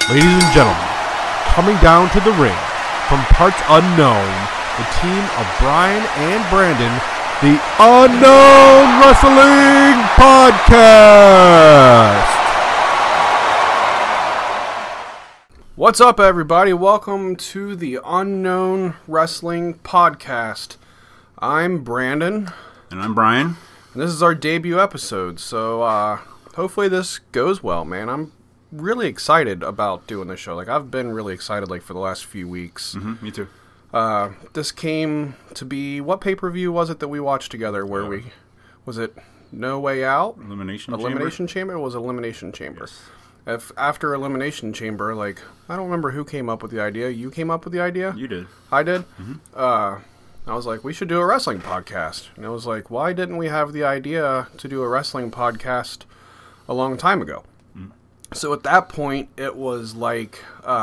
Ladies and gentlemen, coming down to the ring from parts unknown, the team of Brian and Brandon, the Unknown Wrestling Podcast. What's up, everybody? Welcome to the Unknown Wrestling Podcast. I'm Brandon. And I'm Brian. And this is our debut episode, so hopefully this goes well, man. I'm really excited about doing this show. Like, I've been really excited, like, for the last few weeks. Mm-hmm, me too. This came to be, what pay-per-view was it that we watched together where was it No Way Out? Elimination Chamber? It was Elimination Chamber. Yes. After Elimination Chamber, like, I don't remember who came up with the idea. You came up with the idea? You did. I did? Mm-hmm. I was like, we should do a wrestling podcast. And I was like, why didn't we have the idea to do a wrestling podcast a long time ago? So at that point, it was like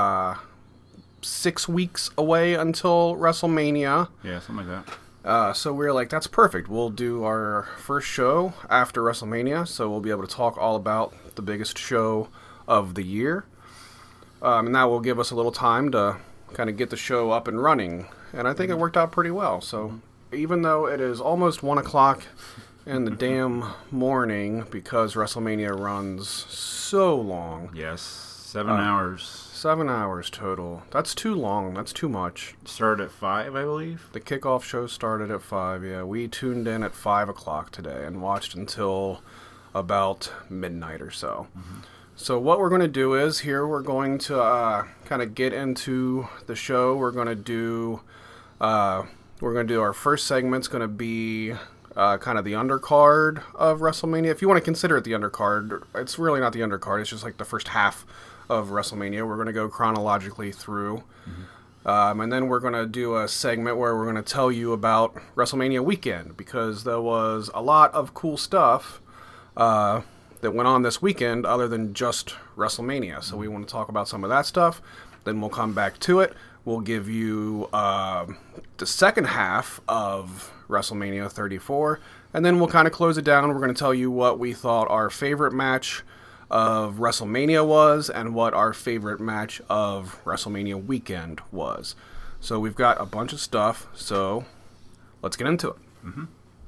6 weeks away until WrestleMania. Yeah, something like that. So we were like, that's perfect. We'll do our first show after WrestleMania, so we'll be able to talk all about the biggest show of the year. And that will give us a little time to kind of get the show up and running. And I think it worked out pretty well. So even though it is almost 1 o'clock in the damn morning, because WrestleMania runs so long. Yes, 7 hours. 7 hours total. That's too long. That's too much. Started at 5, I believe. The kickoff show started at 5, yeah. We tuned in at 5 o'clock today and watched until about midnight or so. Mm-hmm. So what we're going to do is, here we're going to kind of get into the show. We're going to do our first segment's going to be kind of the undercard of WrestleMania. If you want to consider it the undercard, it's really not the undercard. It's just like the first half of WrestleMania. We're going to go chronologically through. Mm-hmm. And then we're going to do a segment where we're going to tell you about WrestleMania weekend, because there was a lot of cool stuff that went on this weekend other than just WrestleMania. So we want to talk about some of that stuff. Then we'll come back to it. We'll give you the second half of WrestleMania 34, and then we'll kind of close it down. We're going to tell you what we thought our favorite match of WrestleMania was and what our favorite match of WrestleMania weekend was. So we've got a bunch of stuff, so let's get into it. Mm-hmm.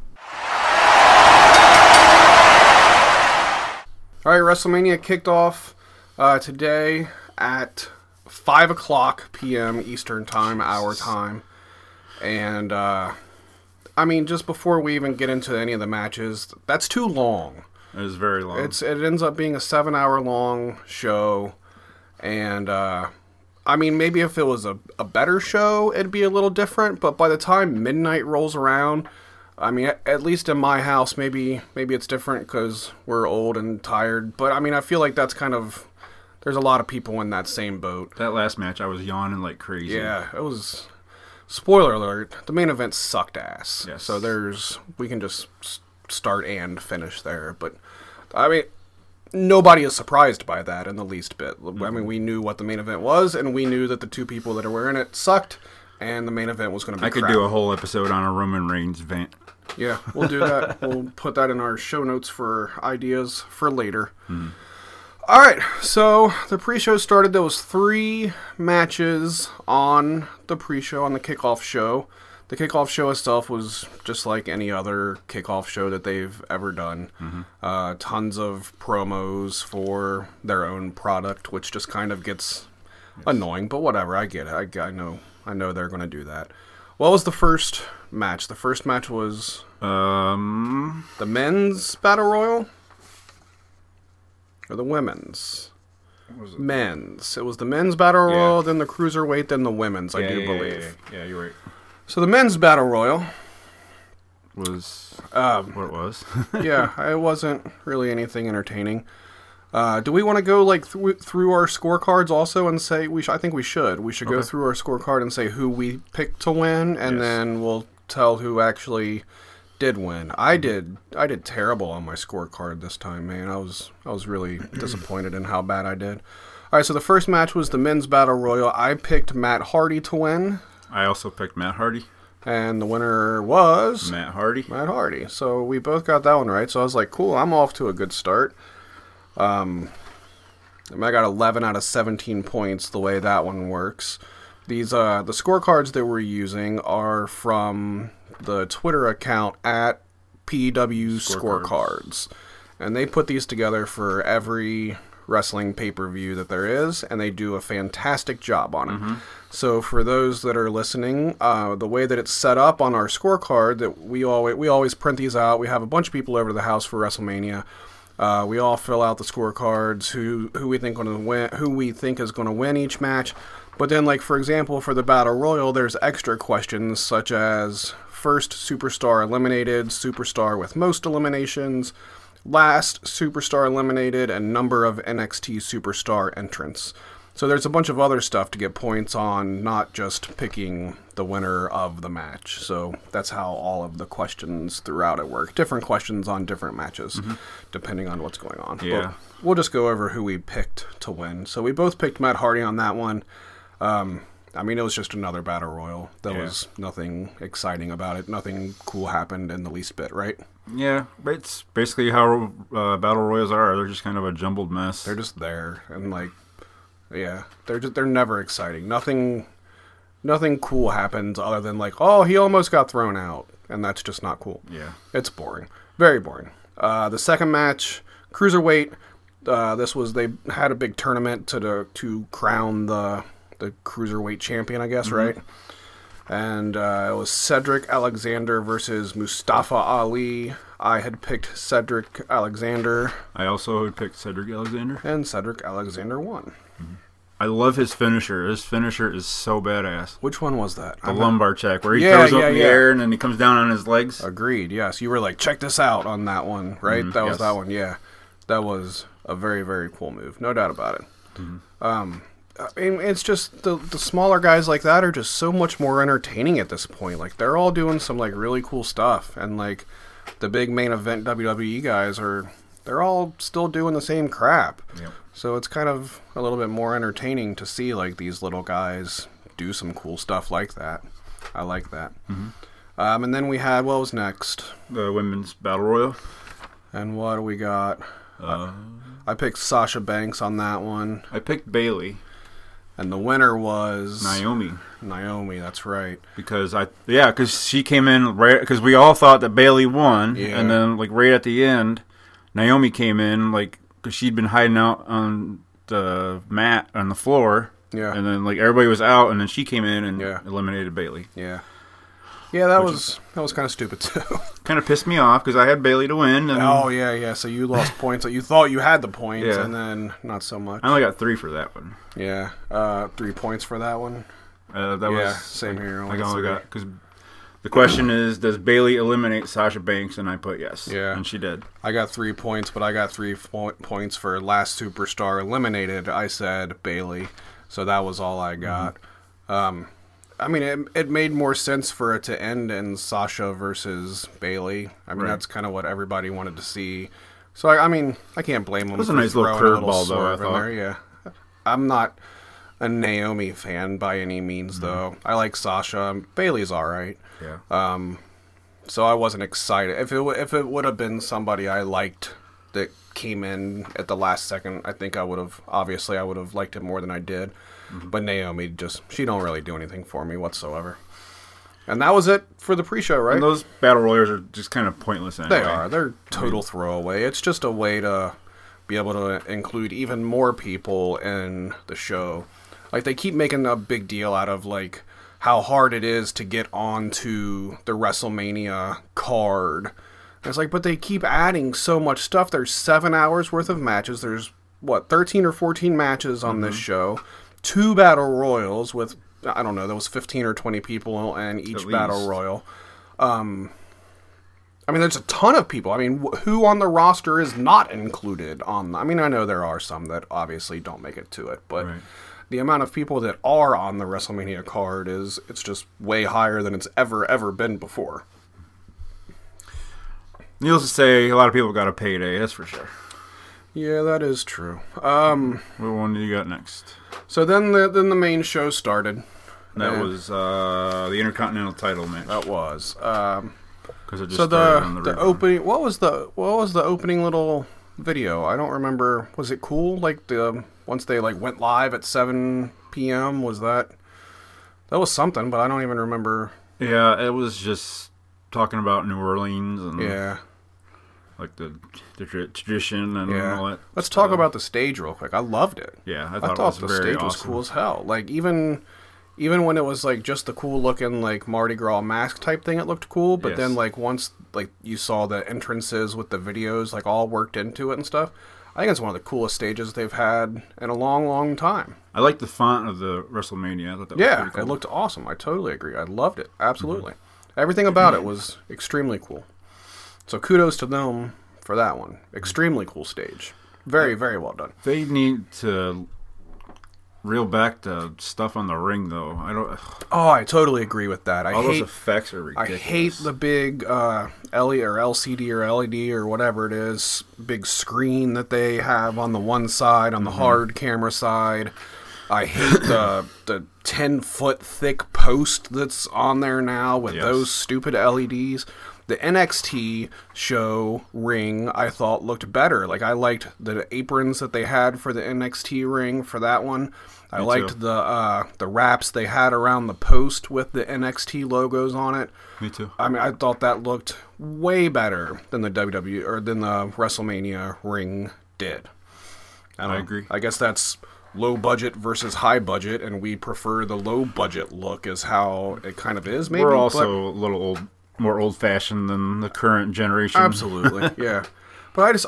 All right, WrestleMania kicked off today at 5 o'clock p.m. Eastern Time, our time. And, I mean, just before we even get into any of the matches, that's too long. It was very long. It ends up being a 7-hour-long show. And, I mean, maybe if it was a better show, it'd be a little different. But by the time midnight rolls around, I mean, at least in my house, maybe it's different because we're old and tired. But, I mean, I feel like that's kind of... There's a lot of people in that same boat. That last match, I was yawning like crazy. Yeah, it was... Spoiler alert, the main event sucked ass. Yes. So we can just start and finish there. But, I mean, nobody is surprised by that in the least bit. Mm-hmm. I mean, we knew what the main event was, and we knew that the two people that were in it sucked, and the main event was going to be crap. I could do a whole episode on a Roman Reigns vent. Yeah, we'll do that. We'll put that in our show notes for ideas for later. Mm-hmm. All right, so the pre-show started. There was 3 matches on the pre-show, on the kickoff show. The kickoff show itself was just like any other kickoff show that they've ever done. Mm-hmm. Tons of promos for their own product, which just kind of gets annoying, but whatever, I get it. I know they're going to do that. What was the first match? The first match was the men's battle royal? Or the women's? Men's. It was the men's battle royal, then the cruiserweight, then the women's, I do believe. Yeah, you're right. So the men's battle royal was what it was. Yeah, it wasn't really anything entertaining. Do we want to go like through our scorecards also and say I think we should. We should go through our scorecard and say who we picked to win, and then we'll tell who actually did win. I did terrible on my scorecard this time, man. I was really disappointed in how bad I did. All right, so the first match was the men's battle royal. I picked Matt Hardy to win. I also picked Matt Hardy. And the winner was Matt Hardy. So we both got that one right. So I was like, cool, I'm off to a good start. I got 11 out of 17 points the way that one works. These the scorecards that we're using are from the Twitter account at PW Scorecards. And they put these together for every wrestling pay-per-view that there is, and they do a fantastic job on it. So for those that are listening, the way that it's set up on our scorecard, that we always print these out. We have a bunch of people over to the house for WrestleMania. We all fill out the scorecards, who we think going to win, who we think is going to win each match. But then, like for example, for the Battle Royal, there's extra questions such as first superstar eliminated, superstar with most eliminations, last superstar eliminated, and number of NXT superstar entrants. So there's a bunch of other stuff to get points on, not just picking the winner of the match. So that's how all of the questions throughout it work. Different questions on different matches, depending on what's going on. Yeah. But we'll just go over who we picked to win. So we both picked Matt Hardy on that one. I mean, it was just another Battle Royal. There was nothing exciting about it. Nothing cool happened in the least bit, right? Yeah, it's basically how Battle Royals are. They're just kind of a jumbled mess. They're just there, and like, yeah, they're never exciting. Nothing cool happens other than like, oh, he almost got thrown out, and that's just not cool. Yeah, it's boring, very boring. The second match, cruiserweight. They had a big tournament to crown the cruiserweight champion, I guess, right? And it was Cedric Alexander versus Mustafa Ali. I had picked Cedric Alexander. I also had picked Cedric Alexander. And Cedric Alexander won. I love his finisher. His finisher is so badass. Which one was that? The lumbar check, where he throws up in the air and then he comes down on his legs. Agreed, yes. You were like, check this out on that one, right? That was that one, yeah. That was a very, very cool move. No doubt about it. I mean, it's just the smaller guys like that are just so much more entertaining at this point. Like, they're all doing some, like, really cool stuff. And, like, the big main event WWE guys they're all still doing the same crap. Yep. So it's kind of a little bit more entertaining to see, like, these little guys do some cool stuff like that. I like that. And then we had, what was next? The Women's Battle Royal. And what do we got? I picked Sasha Banks on that one. I picked Bayley. And the winner was Naomi. Naomi, that's right. Because she came in right because we all thought that Bayley won, and then like right at the end, Naomi came in like because she'd been hiding out on the mat on the floor, and then like everybody was out, and then she came in and eliminated Bayley. Yeah, that was kind of stupid too. Kind of pissed me off because I had Bayley to win. And oh yeah. So you lost points. You thought you had the points, and then not so much. I only got 3 for that one. Yeah, 3 points for that one. That was same here. I only got because the question is, does Bayley eliminate Sasha Banks? And I put yes. Yeah, and she did. I got 3 points, but I got 3 points for last superstar eliminated. I said Bayley, so that was all I got. I mean, it made more sense for it to end in Sasha versus Bayley. I mean, that's kind of what everybody wanted to see. So, I mean, I can't blame them. It was a nice little curveball, though, I thought. Yeah. I'm not a Naomi fan by any means, though. I like Sasha. Bayley's all right. Yeah. So I wasn't excited. If it would have been somebody I liked that came in at the last second, I think I would have liked it more than I did. But Naomi she don't really do anything for me whatsoever. And that was it for the pre-show, right? And those battle royals are just kind of pointless anyway. They are. They're total throwaway. It's just a way to be able to include even more people in the show. Like, they keep making a big deal out of, like, how hard it is to get onto the WrestleMania card. And it's like, but they keep adding so much stuff. There's 7 hours worth of matches. There's, 13 or 14 matches on this show. 2 battle royals with, I don't know, there was 15 or 20 people in each battle royal. I mean, there's a ton of people. I mean, who on the roster is not included on? I mean, I know there are some that obviously don't make it to it, but the amount of people that are on the WrestleMania card it's just way higher than it's ever been before. Needless to say, a lot of people got a payday, that's for sure. Yeah, that is true. What one do you got next? So then the main show started. That was the Intercontinental title match. That was. Because it just started on the opening. What was the opening little video? I don't remember. Was it cool? Like the once they like went live at 7 p.m. That was something, but I don't even remember. Yeah, it was just talking about New Orleans and like the tradition and all that. Let's talk about the stage real quick. I loved it. Yeah, I thought the stage was cool as hell. Like even when it was like just the cool looking like Mardi Gras mask type thing, it looked cool. But then like once like you saw the entrances with the videos like all worked into it and stuff, I think it's one of the coolest stages they've had in a long, long time. I like the font of the WrestleMania. I thought that was pretty cool. It looked awesome. I totally agree. I loved it. Absolutely. Everything about it was extremely cool. So kudos to them for that one. Extremely cool stage. Very, very well done. They need to reel back the stuff on the ring, though. I totally agree with that. Those effects are ridiculous. I hate the big LED or LCD or LED or whatever it is, big screen that they have on the one side, on the hard camera side. I hate the 10-foot thick post that's on there now with those stupid LEDs. The NXT show ring, I thought, looked better. Like, I liked the aprons that they had for the NXT ring for that one. I liked the wraps they had around the post with the NXT logos on it. Me too. I mean, I thought that looked way better than the WWE or than the WrestleMania ring did. I agree. I guess that's low budget versus high budget, and we prefer the low budget look is how it kind of is. Maybe we're also a little more old-fashioned than the current generation. Absolutely, yeah. But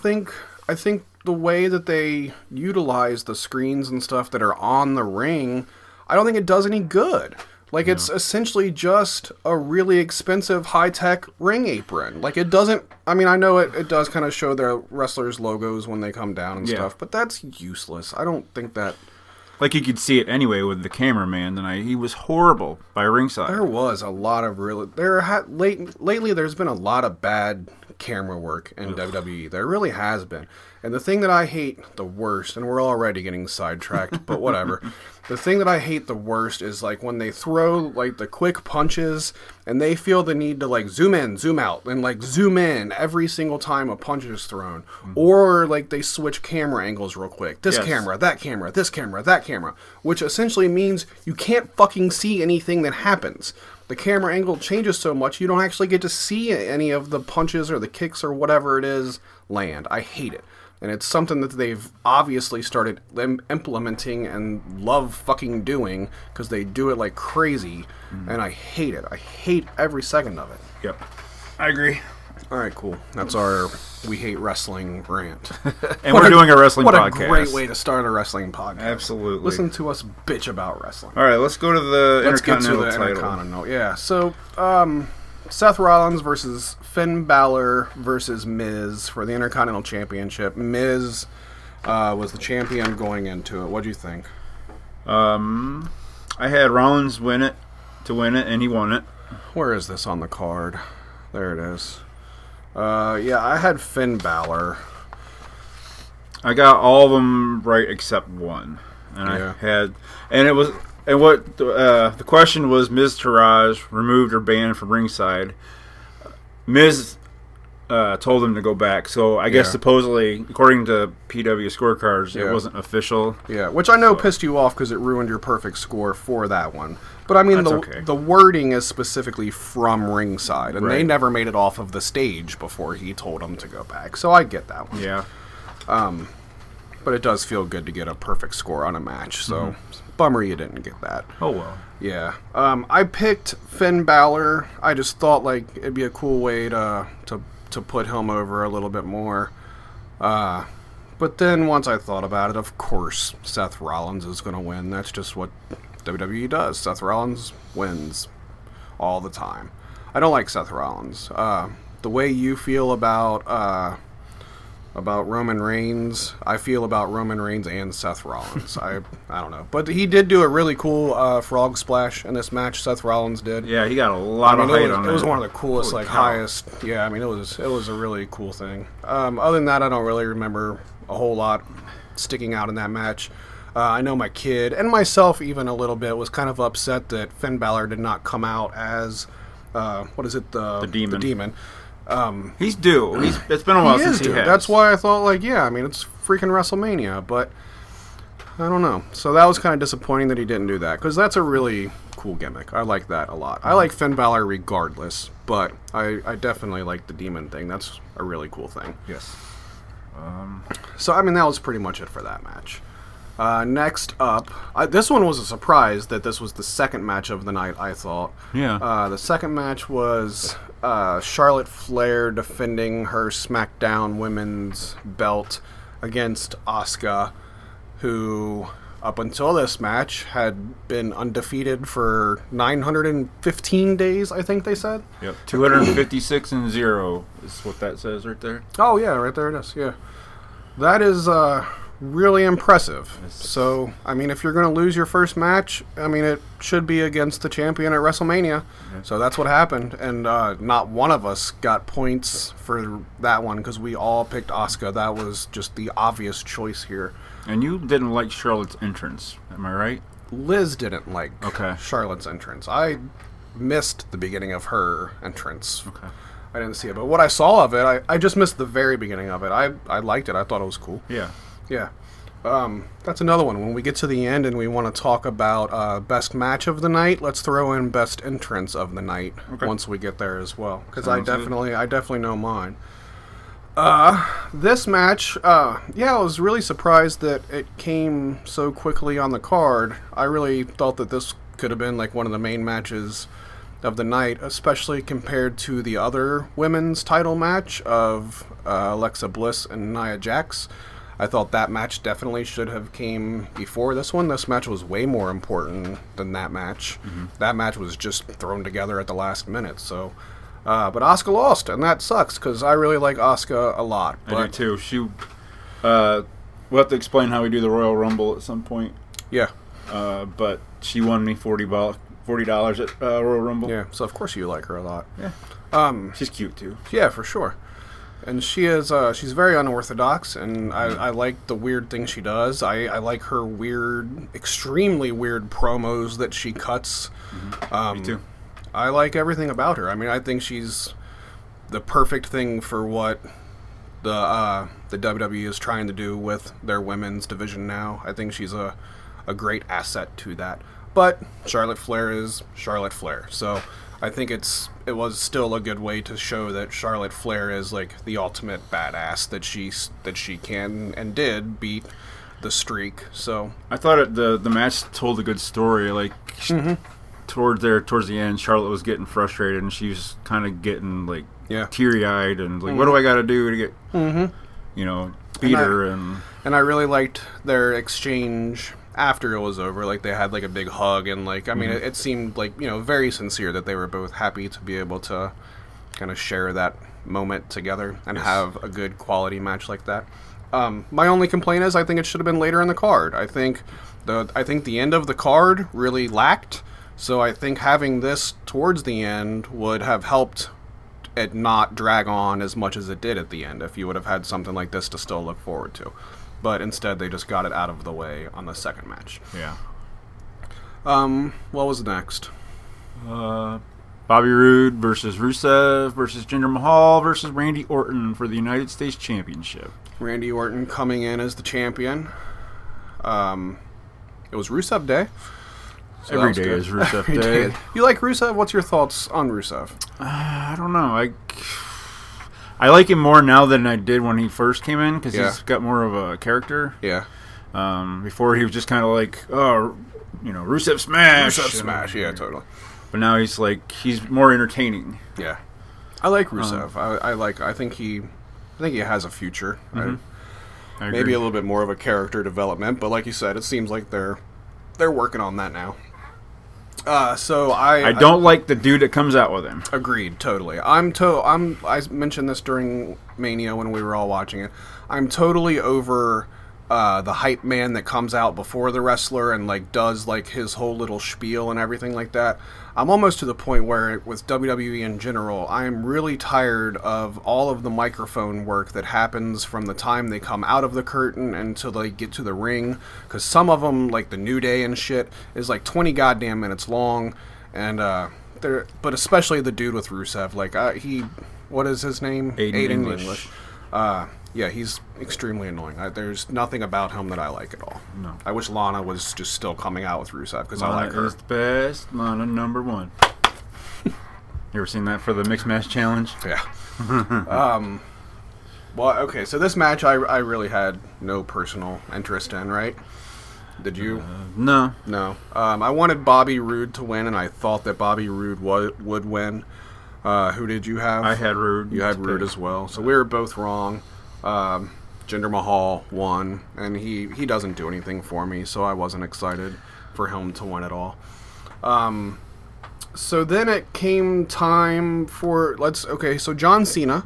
I think the way that they utilize the screens and stuff that are on the ring, I don't think it does any good. Like, it's essentially just a really expensive, high-tech ring apron. Like, it doesn't... I mean, I know it does kind of show their wrestlers' logos when they come down and stuff, but that's useless. I don't think that... Like, you could see it anyway with the cameraman tonight. He was horrible by ringside. There was a lot of really... Lately, there's been a lot of bad camera work in WWE. There really has been. And the thing that I hate the worst, and we're already getting sidetracked, but whatever. The thing that I hate the worst is, like, when they throw, like, the quick punches, and they feel the need to, like, zoom in, zoom out, and, like, zoom in every single time a punch is thrown. Mm-hmm. Or, like, they switch camera angles real quick. This camera, that camera, this camera, that camera. Which essentially means you can't fucking see anything that happens. The camera angle changes so much, you don't actually get to see any of the punches or the kicks or whatever it is land. I hate it. And it's something that they've obviously started implementing and love fucking doing because they do it like crazy. And I hate it. I hate every second of it. Yep. I agree. All right, cool. That's our We Hate Wrestling rant. And we're doing a wrestling podcast. What a great way to start a wrestling podcast. Absolutely. Listen to us bitch about wrestling. All right, let's go to the Intercontinental title. Yeah, so Seth Rollins versus Finn Balor versus Miz for the Intercontinental Championship. Miz was the champion going into it. What do you think? I had Rollins win it, and he won it. Where is this on the card? There it is. Yeah, I had Finn Balor. I got all of them right except one, and I had, and it was, and what the question was: Miz Taraj removed or banned from ringside. Miz told him to go back, so I guess supposedly, according to PW scorecards, it wasn't official. Yeah, which I know pissed you off because it ruined your perfect score for that one. But I mean, the wording is specifically from ringside, and they never made it off of the stage before he told them to go back. So I get that one. Yeah. But it does feel good to get a perfect score on a match. So bummer you didn't get that. Oh well. Yeah. I picked Finn Balor. I just thought like it'd be a cool way to put him over a little bit more. But then once I thought about it, of course Seth Rollins is going to win. That's just what WWE does. Seth Rollins wins all the time. I don't like Seth Rollins. The way you feel about Roman Reigns, I feel about Roman Reigns and Seth Rollins. I don't know. But he did do a really cool frog splash in this match, Seth Rollins did. Yeah, he got a lot of height on it. It was one of the coolest, highest. Yeah, I mean, it was a really cool thing. Other than that, I don't really remember a whole lot sticking out in that match. I know my kid, and myself even a little bit, was kind of upset that Finn Balor did not come out as, what is it? The Demon. The Demon. He's due. It's been a while since he has. That's why I thought, like, yeah, I mean, it's freaking WrestleMania, but I don't know. So that was kind of disappointing that he didn't do that, because that's a really cool gimmick. I like that a lot. I like Finn Balor regardless, but I definitely like the demon thing. That's a really cool thing. Yes. So, I mean, that was pretty much it for that match. Next up, this one was a surprise that this was the second match of the night, I thought. Yeah. The second match was Charlotte Flair defending her SmackDown Women's belt against Asuka, who, up until this match, had been undefeated for 915 days, I think they said. Yep. 256-0 is what that says right there. Oh, yeah, right there it is, yeah. That is really impressive. So, I mean, if you're going to lose your first match, I mean, it should be against the champion at WrestleMania. Mm-hmm. So that's what happened. And not one of us got points for that one because we all picked Asuka. That was just the obvious choice here. And you didn't like Charlotte's entrance, am I right? Liz didn't like Okay. Charlotte's entrance. I missed the beginning of her entrance. Okay. I didn't see it. But what I saw of it, I just missed the very beginning of it. I liked it. I thought it was cool. Yeah. Yeah. That's another one. When we get to the end and we want to talk about best match of the night, let's throw in best entrance of the night once we get there as well. Because I definitely know mine. This match, I was really surprised that it came so quickly on the card. I really thought that this could have been like one of the main matches of the night, especially compared to the other women's title match of Alexa Bliss and Nia Jax. I thought that match definitely should have came before this one. This match was way more important than that match. Mm-hmm. That match was just thrown together at the last minute. So, but Asuka lost, and that sucks because I really like Asuka a lot. I do too. We'll have to explain how we do the Royal Rumble at some point. Yeah. But she won me $40 at Royal Rumble. Yeah. So of course you like her a lot. Yeah. She's cute too. Yeah, for sure. And she is, she's very unorthodox, and I like the weird things she does. I like her extremely weird promos that she cuts. Mm-hmm. Me too. I like everything about her. I mean, I think she's the perfect thing for what the WWE is trying to do with their women's division now. I think she's a great asset to that. But Charlotte Flair is Charlotte Flair, so I think it was still a good way to show that Charlotte Flair is like the ultimate badass, that she can and did beat the streak. So I thought the match told a good story. Like towards the end, Charlotte was getting frustrated and she was kind of getting like teary eyed and like, what do I got to do to get beat her? And I really liked their exchange after it was over. Like, they had like a big hug, and like, I mean, it seemed like, very sincere that they were both happy to be able to kind of share that moment together and have a good quality match like that. My only complaint is I think it should have been later in the card. I think the end of the card really lacked, so I think having this towards the end would have helped it not drag on as much as it did at the end if you would have had something like this to still look forward to. But instead, they just got it out of the way on the second match. Yeah. What was next? Bobby Roode versus Rusev versus Jinder Mahal versus Randy Orton for the United States Championship. Randy Orton coming in as the champion. It was Rusev Day. So every day is Rusev Day. You like Rusev? What's your thoughts on Rusev? I don't know. I like him more now than I did when he first came in because he's got more of a character. Yeah. Before he was just kind of like, Rusev smash. Rusev smash, yeah, totally. But now he's more entertaining. Yeah. I like Rusev. I think he has a future. Mm-hmm. I agree. Maybe a little bit more of a character development, but like you said, it seems like they're working on that now. So I don't like the dude that comes out with him. Agreed, totally. I mentioned this during Mania when we were all watching it. I'm totally over the hype man that comes out before the wrestler and like does like his whole little spiel and everything like that. I'm almost to the point where with WWE in general, I am really tired of all of the microphone work that happens from the time they come out of the curtain until they get to the ring. Because some of them, like the New Day and shit, is like 20 goddamn minutes long. And but especially the dude with Rusev, like what is his name? Aiden English. Yeah, he's extremely annoying. There's nothing about him that I like at all. No. I wish Lana was just still coming out with Rusev because I like her. Lana is the best. Lana #1. You ever seen that for the Mixed Match Challenge? Yeah. Well, okay, so this match I really had no personal interest in, right? Did you? No. No. I wanted Bobby Roode to win, and I thought that Bobby Roode would win. Who did you have? I had Roode. You had Roode as well. So we were both wrong. Jinder Mahal won, and he doesn't do anything for me, so I wasn't excited for him to win at all. So then it came time for so John Cena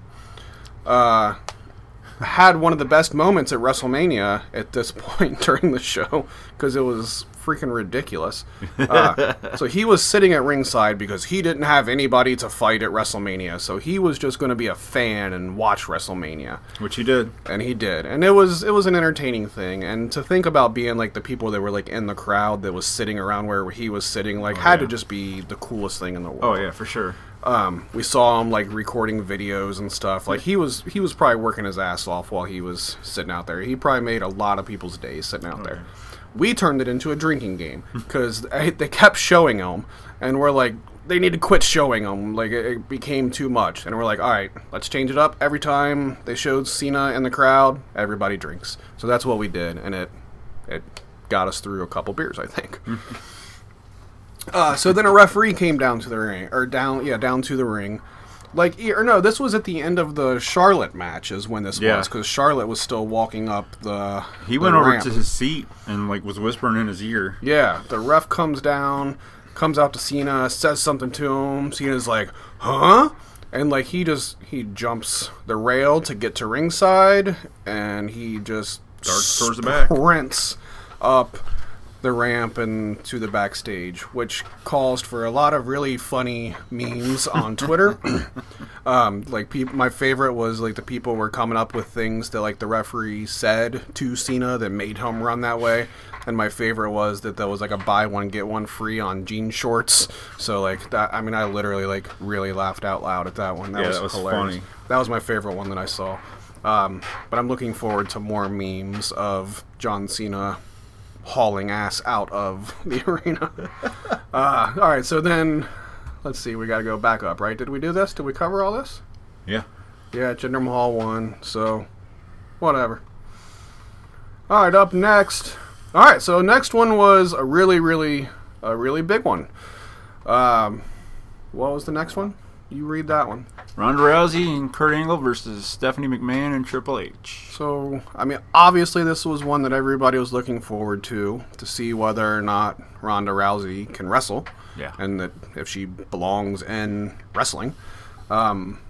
had one of the best moments at WrestleMania at this point during the show because it was freaking ridiculous. So he was sitting at ringside because he didn't have anybody to fight at WrestleMania, so he was just going to be a fan and watch WrestleMania, which he did, and he did, and it was an entertaining thing. And to think about being like the people that were like in the crowd that was sitting around where he was sitting, had to just be the coolest thing in the world. Oh yeah, for sure. We saw him like recording videos and stuff. Like he was probably working his ass off while he was sitting out there. He probably made a lot of people's days sitting out there. We turned it into a drinking game because they kept showing him, and we're like, they need to quit showing him. Like it became too much, and we're like, all right, let's change it up. Every time they showed Cena in the crowd, everybody drinks. So that's what we did, and it got us through a couple beers, I think. So then a referee came down to the ring, down to the ring. This was at the end of the Charlotte match is when this was, because Charlotte was still walking up the went ramp. over to his seat and was whispering in his ear. Yeah, the ref comes out to Cena, says something to him. Cena's like, huh? And he jumps the rail to get to ringside, and he just darts towards the back, sprints up the ramp and to the backstage, which caused for a lot of really funny memes on Twitter. My favorite was the people were coming up with things that the referee said to Cena that made him run that way. And my favorite was that there was a buy one get one free on jean shorts. So that, I mean, I literally really laughed out loud at that one. That was hilarious. Funny. That was my favorite one that I saw. But I'm looking forward to more memes of John Cena hauling ass out of the arena. All right, so then, let's see, we got to go back up, right? Did we do this? Did we cover all this? Yeah. Yeah, Jinder Mahal won, so whatever. All right, up next. All right, so next one was a really big one. What was the next one? You read that one. Ronda Rousey and Kurt Angle versus Stephanie McMahon and Triple H. So, I mean, obviously this was one that everybody was looking forward to see whether or not Ronda Rousey can wrestle. Yeah. And that if she belongs in wrestling. I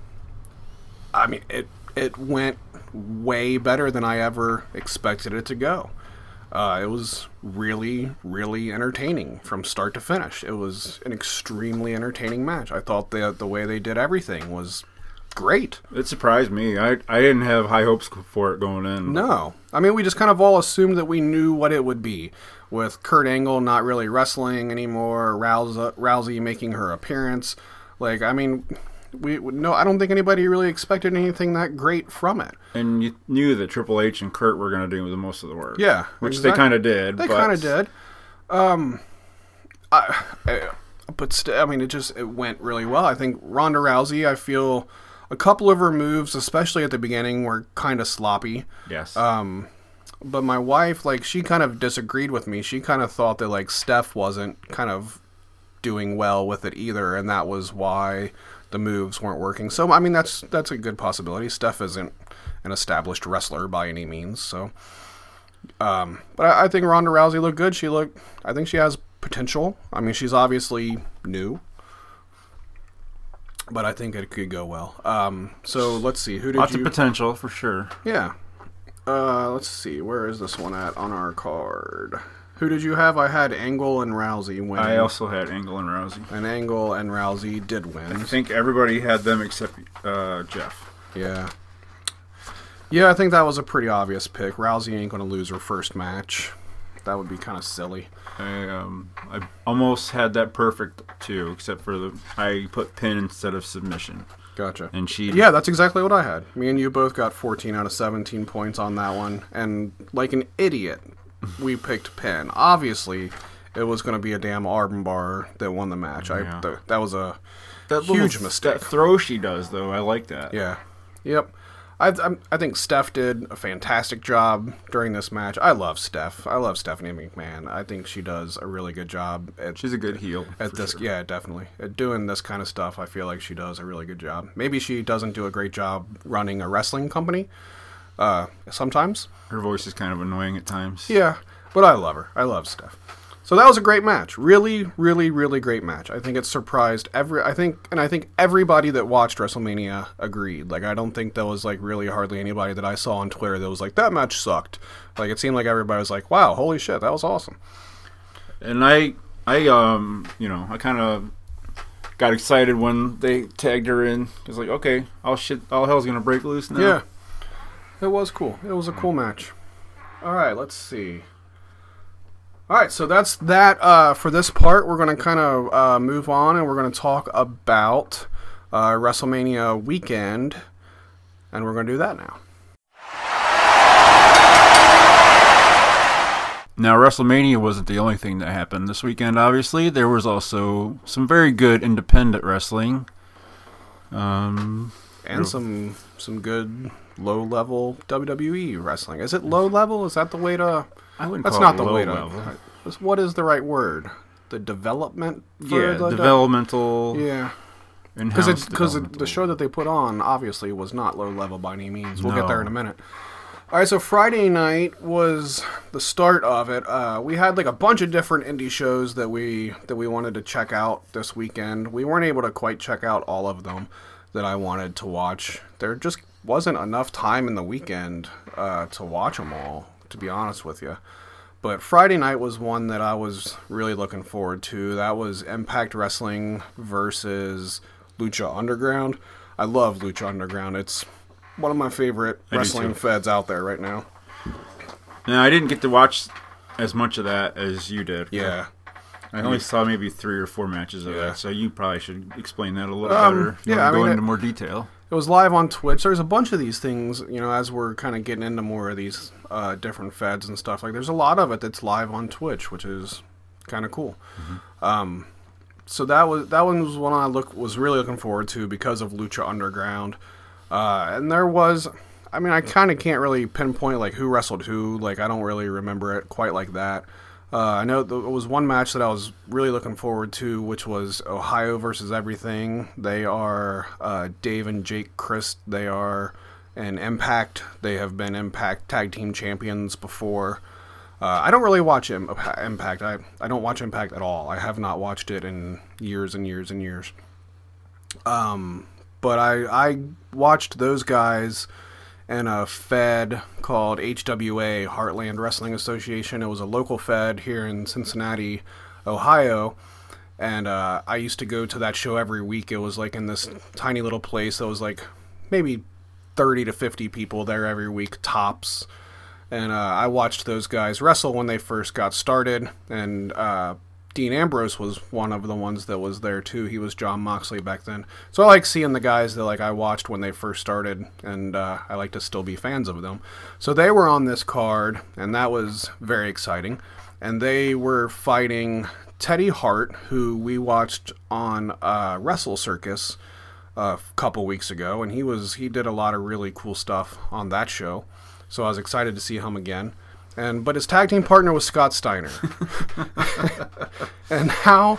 mean, it went way better than I ever expected it to go. It was really, really entertaining from start to finish. It was an extremely entertaining match. I thought the way they did everything was great. It surprised me. I didn't have high hopes for it going in. No. I mean, we just kind of all assumed that we knew what it would be. With Kurt Angle not really wrestling anymore, Rousey making her appearance. I don't think anybody really expected anything that great from it. And you knew that Triple H and Kurt were going to do the most of the work. Yeah. Which exactly. They kind of did. They kind of did. It went really well. I think Ronda Rousey, I feel a couple of her moves, especially at the beginning, were kind of sloppy. Yes. But my wife, she kind of disagreed with me. She kind of thought that, Steph wasn't kind of doing well with it either, and that was why the moves weren't working. So, I mean, that's a good possibility. Steph isn't an established wrestler by any means, so. But I think Ronda Rousey looked good. I think she has potential. I mean, she's obviously new, but I think it could go well. So let's see. Lots of potential for sure. Yeah. Let's see. Where is this one at on our card? Who did you have? I had Angle and Rousey win. I also had Angle and Rousey. And Angle and Rousey did win. I think everybody had them except Jeff. Yeah. Yeah, I think that was a pretty obvious pick. Rousey ain't going to lose her first match. That would be kind of silly. I almost had that perfect too, except for I put pin instead of submission. Gotcha. And yeah, that's exactly what I had. Me and you both got 14 out of 17 points on that one, and like an idiot, we picked pin. Obviously, it was going to be a damn armbar that won the match. Yeah. That was a huge mistake. That throw she does, though, I like that. Yeah. Yep. I think Steph did a fantastic job during this match. I love Steph. I love Stephanie McMahon. I think she does a really good job. She's a good heel. At this, sure. Yeah, definitely. At doing this kind of stuff, I feel like she does a really good job. Maybe she doesn't do a great job running a wrestling company. Sometimes her voice is kind of annoying at times. Yeah, but I love her. I love Steph. So that was a great match. Really, really, really great match. I think it surprised I think everybody that watched WrestleMania agreed. Like, I don't think there was, like, really hardly anybody that I saw on Twitter that was like, that match sucked. Like, it seemed like everybody was like, wow, holy shit, that was awesome. And I kind of got excited when they tagged her in. It was like, okay, all hell's gonna break loose now. Yeah. It was cool. It was a cool match. All right, let's see. All right, so that's that for this part. We're going to kind of move on, and we're going to talk about WrestleMania weekend, and we're going to do that now. Now, WrestleMania wasn't the only thing that happened this weekend, obviously. There was also some very good independent wrestling. And some good low-level WWE wrestling. Is it low-level? Is that the way to... I wouldn't That's call not it the low way to. level. What is the right word? The development. Developmental. Yeah, because the show that they put on obviously was not low level by any means. We'll get there in a minute. All right, so Friday night was the start of it. We had like a bunch of different indie shows that we wanted to check out this weekend. We weren't able to quite check out all of them that I wanted to watch. There just wasn't enough time in the weekend to watch them all, to be honest with you. But Friday night was one that I was really looking forward to. That was Impact Wrestling versus Lucha Underground. I love Lucha Underground. It's one of my favorite wrestling feds out there right now. Now, I didn't get to watch as much of that as you did. Yeah. I only saw maybe 3 or 4 matches of that, so you probably should explain that a little better. Go into more detail. It was live on Twitch. There's a bunch of these things, as we're kind of getting into more of these different feds and stuff. Like, there's a lot of it that's live on Twitch, which is kind of cool. Mm-hmm. So that one was one I was really looking forward to because of Lucha Underground. And there was, I kind of can't really pinpoint like who wrestled who. Like, I don't really remember it quite like that. I know there was one match that I was really looking forward to, which was Ohio versus Everything. They are Dave and Jake Christ. They are an Impact. They have been Impact Tag Team Champions before. I don't really watch Impact. I don't watch Impact at all. I have not watched it in years and years and years. But I watched those guys in a fed called HWA, Heartland Wrestling Association. It was a local fed here in Cincinnati, Ohio, and I used to go to that show every week. It was like in this tiny little place that was like maybe 30 to 50 people there every week, tops, and I watched those guys wrestle when they first got started, and Dean Ambrose was one of the ones that was there too. He was John Moxley back then. So I like seeing the guys that I watched when they first started, and I like to still be fans of them. So they were on this card, and that was very exciting. And they were fighting Teddy Hart, who we watched on Wrestle Circus a couple weeks ago, and he did a lot of really cool stuff on that show. So I was excited to see him again. But his tag team partner was Scott Steiner. And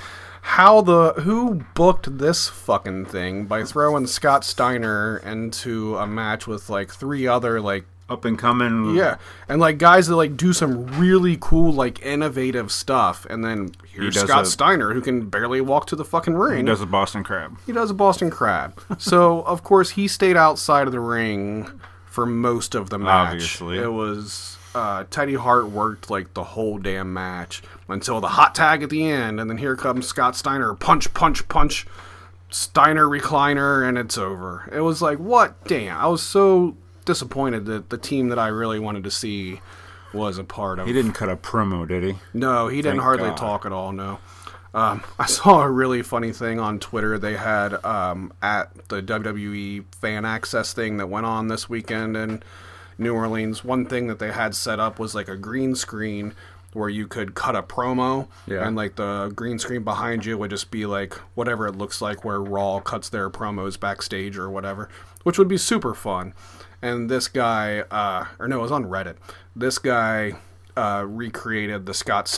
who booked this fucking thing by throwing Scott Steiner into a match with like 3 other like up and coming, yeah, and like guys that like do some really cool like innovative stuff, and then here's Scott Steiner who can barely walk to the fucking ring. He does a Boston Crab. So of course he stayed outside of the ring for most of the match. Obviously, it was. Teddy Hart worked like the whole damn match until the hot tag at the end, and then here comes Scott Steiner, punch, Steiner recliner, and it's over. It was like, what? Damn. I was so disappointed that the team that I really wanted to see was a part of. He didn't cut a promo, did he? No, he didn't hardly talk at all. No. I saw a really funny thing on Twitter. They had at the WWE Fan Access thing that went on this weekend in New Orleans. One thing that they had set up was like a green screen where you could cut a promo, and like the green screen behind you would just be like whatever it looks like where Raw cuts their promos backstage or whatever, which would be super fun. And this guy, it was on Reddit. This guy recreated the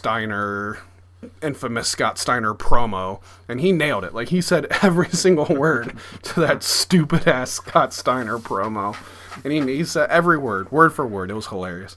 infamous Scott Steiner promo, and he nailed it. Like, he said every single word to that stupid ass Scott Steiner promo, and he said every word for word. It was hilarious.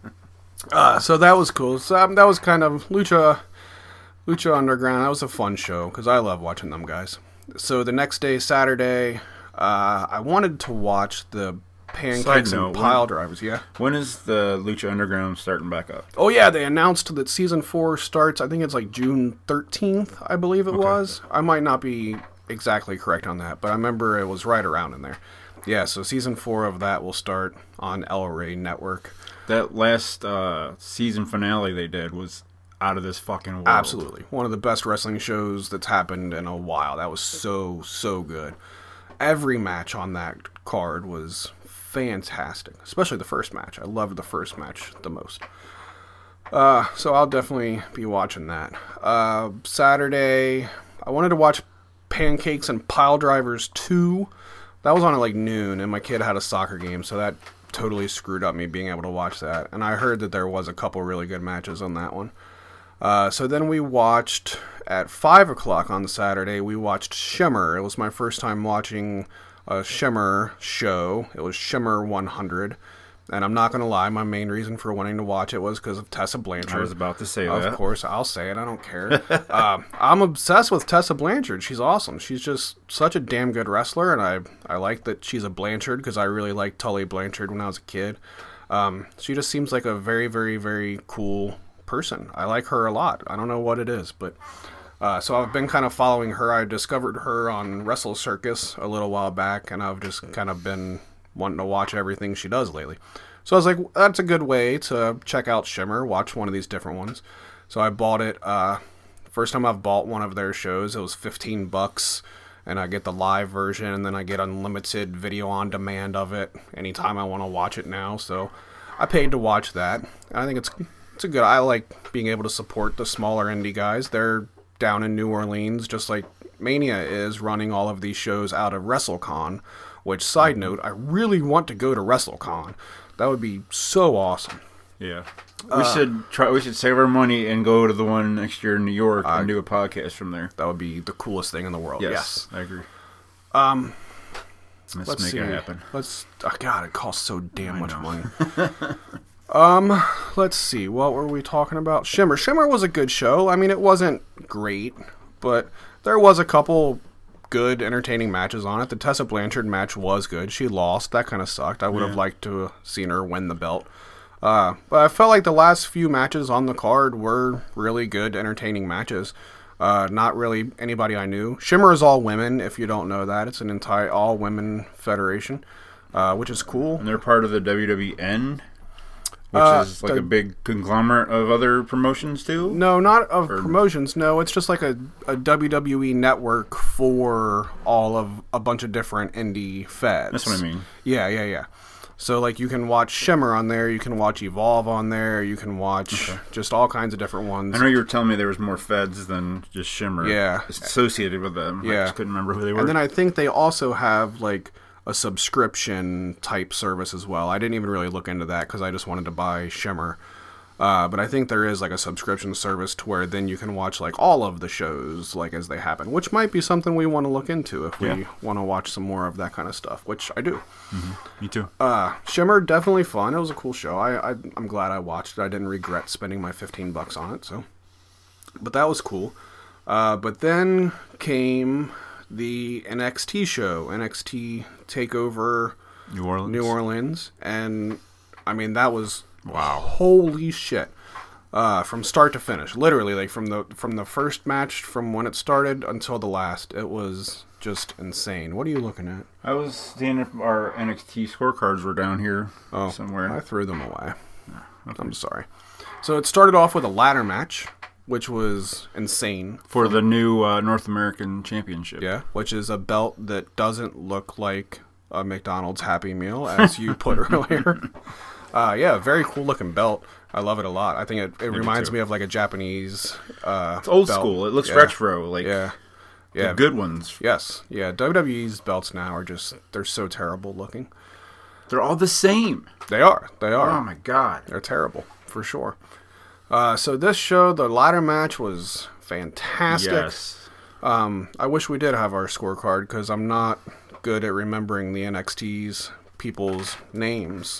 So that was cool. So that was kind of Lucha Underground. That was a fun show because I love watching them guys. So the next day, Saturday, I wanted to watch the Pancakes and Pile Drivers. Yeah. When is the Lucha Underground starting back up? Oh yeah, they announced that season 4 starts. I think it's like June 13th. I believe it was. I might not be exactly correct on that, but I remember it was right around in there. Yeah. So season 4 of that will start on El Rey Network. That last season finale they did was out of this fucking world. Absolutely. One of the best wrestling shows that's happened in a while. That was so good. Every match on that card was fantastic. Especially the first match. I loved the first match the most. So I'll definitely be watching that. Saturday, I wanted to watch Pancakes and Pile Drivers 2. That was on at like noon, and my kid had a soccer game, so that totally screwed up me being able to watch that. And I heard that there was a couple really good matches on that one. So then we watched at 5 o'clock on Saturday. We watched Shimmer. It was my first time watching a Shimmer show. It was Shimmer 100. And I'm not going to lie, my main reason for wanting to watch it was because of Tessa Blanchard. I was about to say that. Of course, I'll say it. I don't care. I'm obsessed with Tessa Blanchard. She's awesome. She's just such a damn good wrestler, and I like that she's a Blanchard because I really liked Tully Blanchard when I was a kid. She just seems like a very, very, very cool person. I like her a lot. I don't know what it is, but... so I've been kind of following her. I discovered her on Wrestle Circus a little while back, and I've just kind of been wanting to watch everything she does lately. So I was like, that's a good way to check out Shimmer, watch one of these different ones. So I bought it. First time I've bought one of their shows, it was $15, and I get the live version, and then I get unlimited video on demand of it anytime I want to watch it now. So I paid to watch that. And I think it's a good. I like being able to support the smaller indie guys. They're down in New Orleans, just like Mania is running all of these shows out of WrestleCon. Which, side note, I really want to go to WrestleCon. That would be so awesome. Yeah. We should save our money and go to the one next year in New York and do a podcast from there. That would be the coolest thing in the world. Yes. I agree. Let's make it happen. God, it costs so damn much money. Let's see. What were we talking about? Shimmer. Shimmer was a good show. I mean, it wasn't great, but there was a couple good, entertaining matches on it. The Tessa Blanchard match was good. She lost. That kind of sucked. I would have liked to have seen her win the belt. But I felt like the last few matches on the card were really good, entertaining matches. Not really anybody I knew. Shimmer is all women, if you don't know that. It's an entire all-women federation, which is cool. And they're part of the WWN, which is like a big conglomerate of other promotions, too? No, not of promotions. No, it's just like a WWE network for all of a bunch of different indie feds. That's what I mean. Yeah. So, like, you can watch Shimmer on there, you can watch Evolve on there, you can watch just all kinds of different ones. I know you were telling me there was more feds than just Shimmer associated with them. Yeah. I just couldn't remember who they were. And then I think they also have, like, a subscription type service as well. I didn't even really look into that because I just wanted to buy Shimmer. But I think there is like a subscription service to where then you can watch like all of the shows like as they happen, which might be something we want to look into if we want to watch some more of that kind of stuff, which I do. Mm-hmm. Me too. Shimmer, definitely fun. It was a cool show. I'm glad I watched it. I didn't regret spending my $15 on it. So, but that was cool. But then came the NXT show, NXT TakeOver New Orleans, and I mean that was holy shit, from start to finish, literally, like from the first match, from when it started until the last, it was just insane. What are you looking at? I was seeing if our NXT scorecards were down here somewhere. I threw them away. Okay. I'm sorry. So it started off with a ladder match, which was insane. For the new North American Championship. Yeah, which is a belt that doesn't look like a McDonald's Happy Meal, as you put earlier. Yeah, very cool looking belt. I love it a lot. I think it reminds me of like a Japanese It's old belt. school. It looks retro. Like Yeah. the good ones. Yes. Yeah, WWE's belts now are they're so terrible looking. They're all the same. They are. Oh my god. They're terrible, for sure. So this show, the ladder match was fantastic. Yes. I wish we did have our scorecard because I'm not good at remembering the NXT's people's names.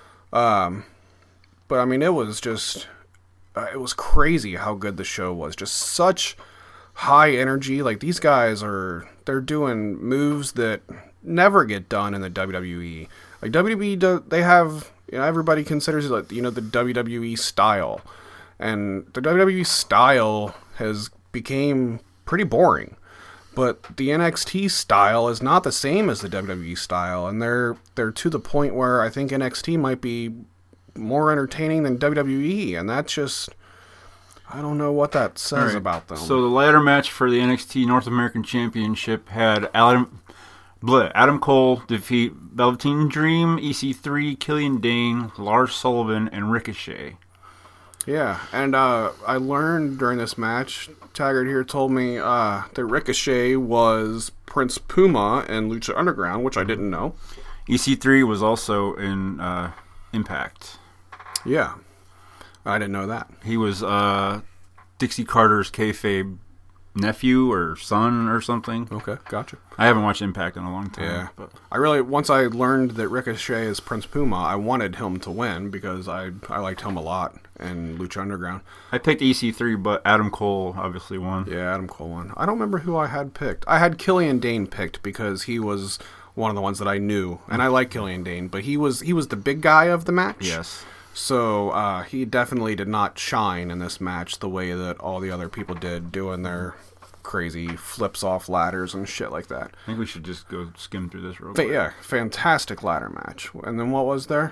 But I mean, it was just, it was crazy how good the show was. Just such high energy. Like these guys they're doing moves that never get done in the WWE. Like WWE, they have, everybody considers it like, the WWE style. And the WWE style has became pretty boring. But the NXT style is not the same as the WWE style. And they're to the point where I think NXT might be more entertaining than WWE. And that's just, I don't know what that says about them. So the ladder match for the NXT North American Championship had Adam Cole defeat Velveteen Dream, EC3, Killian Dane, Lars Sullivan, and Ricochet. Yeah, and I learned during this match, Taggart here told me that Ricochet was Prince Puma in Lucha Underground, which I didn't know. EC3 was also in Impact. Yeah, I didn't know that. He was Dixie Carter's kayfabe nephew or son or something. Okay, gotcha. I haven't watched Impact in a long time. Yeah, but once I learned that Ricochet is Prince Puma, I wanted him to win because I liked him a lot in Lucha Underground. I picked EC3, but Adam Cole obviously won. Yeah, Adam Cole won. I don't remember who I had picked. I had Killian Dane picked because he was one of the ones that I knew, and I like Killian Dane, but he was the big guy of the match. Yes. So he definitely did not shine in this match the way that all the other people did, doing their crazy flips off ladders and shit like that. I think we should just go skim through this real quick. But yeah, fantastic ladder match. And then what was there?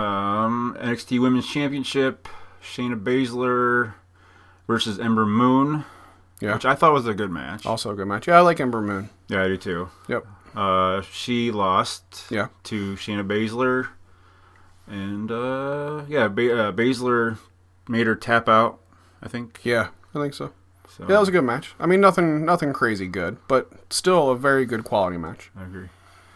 NXT Women's Championship, Shayna Baszler versus Ember Moon, which I thought was a good match. Also a good match. Yeah, I like Ember Moon. Yeah, I do too. Yep. She lost to Shayna Baszler. And, Baszler made her tap out, I think. Yeah, I think so. So yeah, that was a good match. I mean, nothing crazy good, but still a very good quality match. I agree.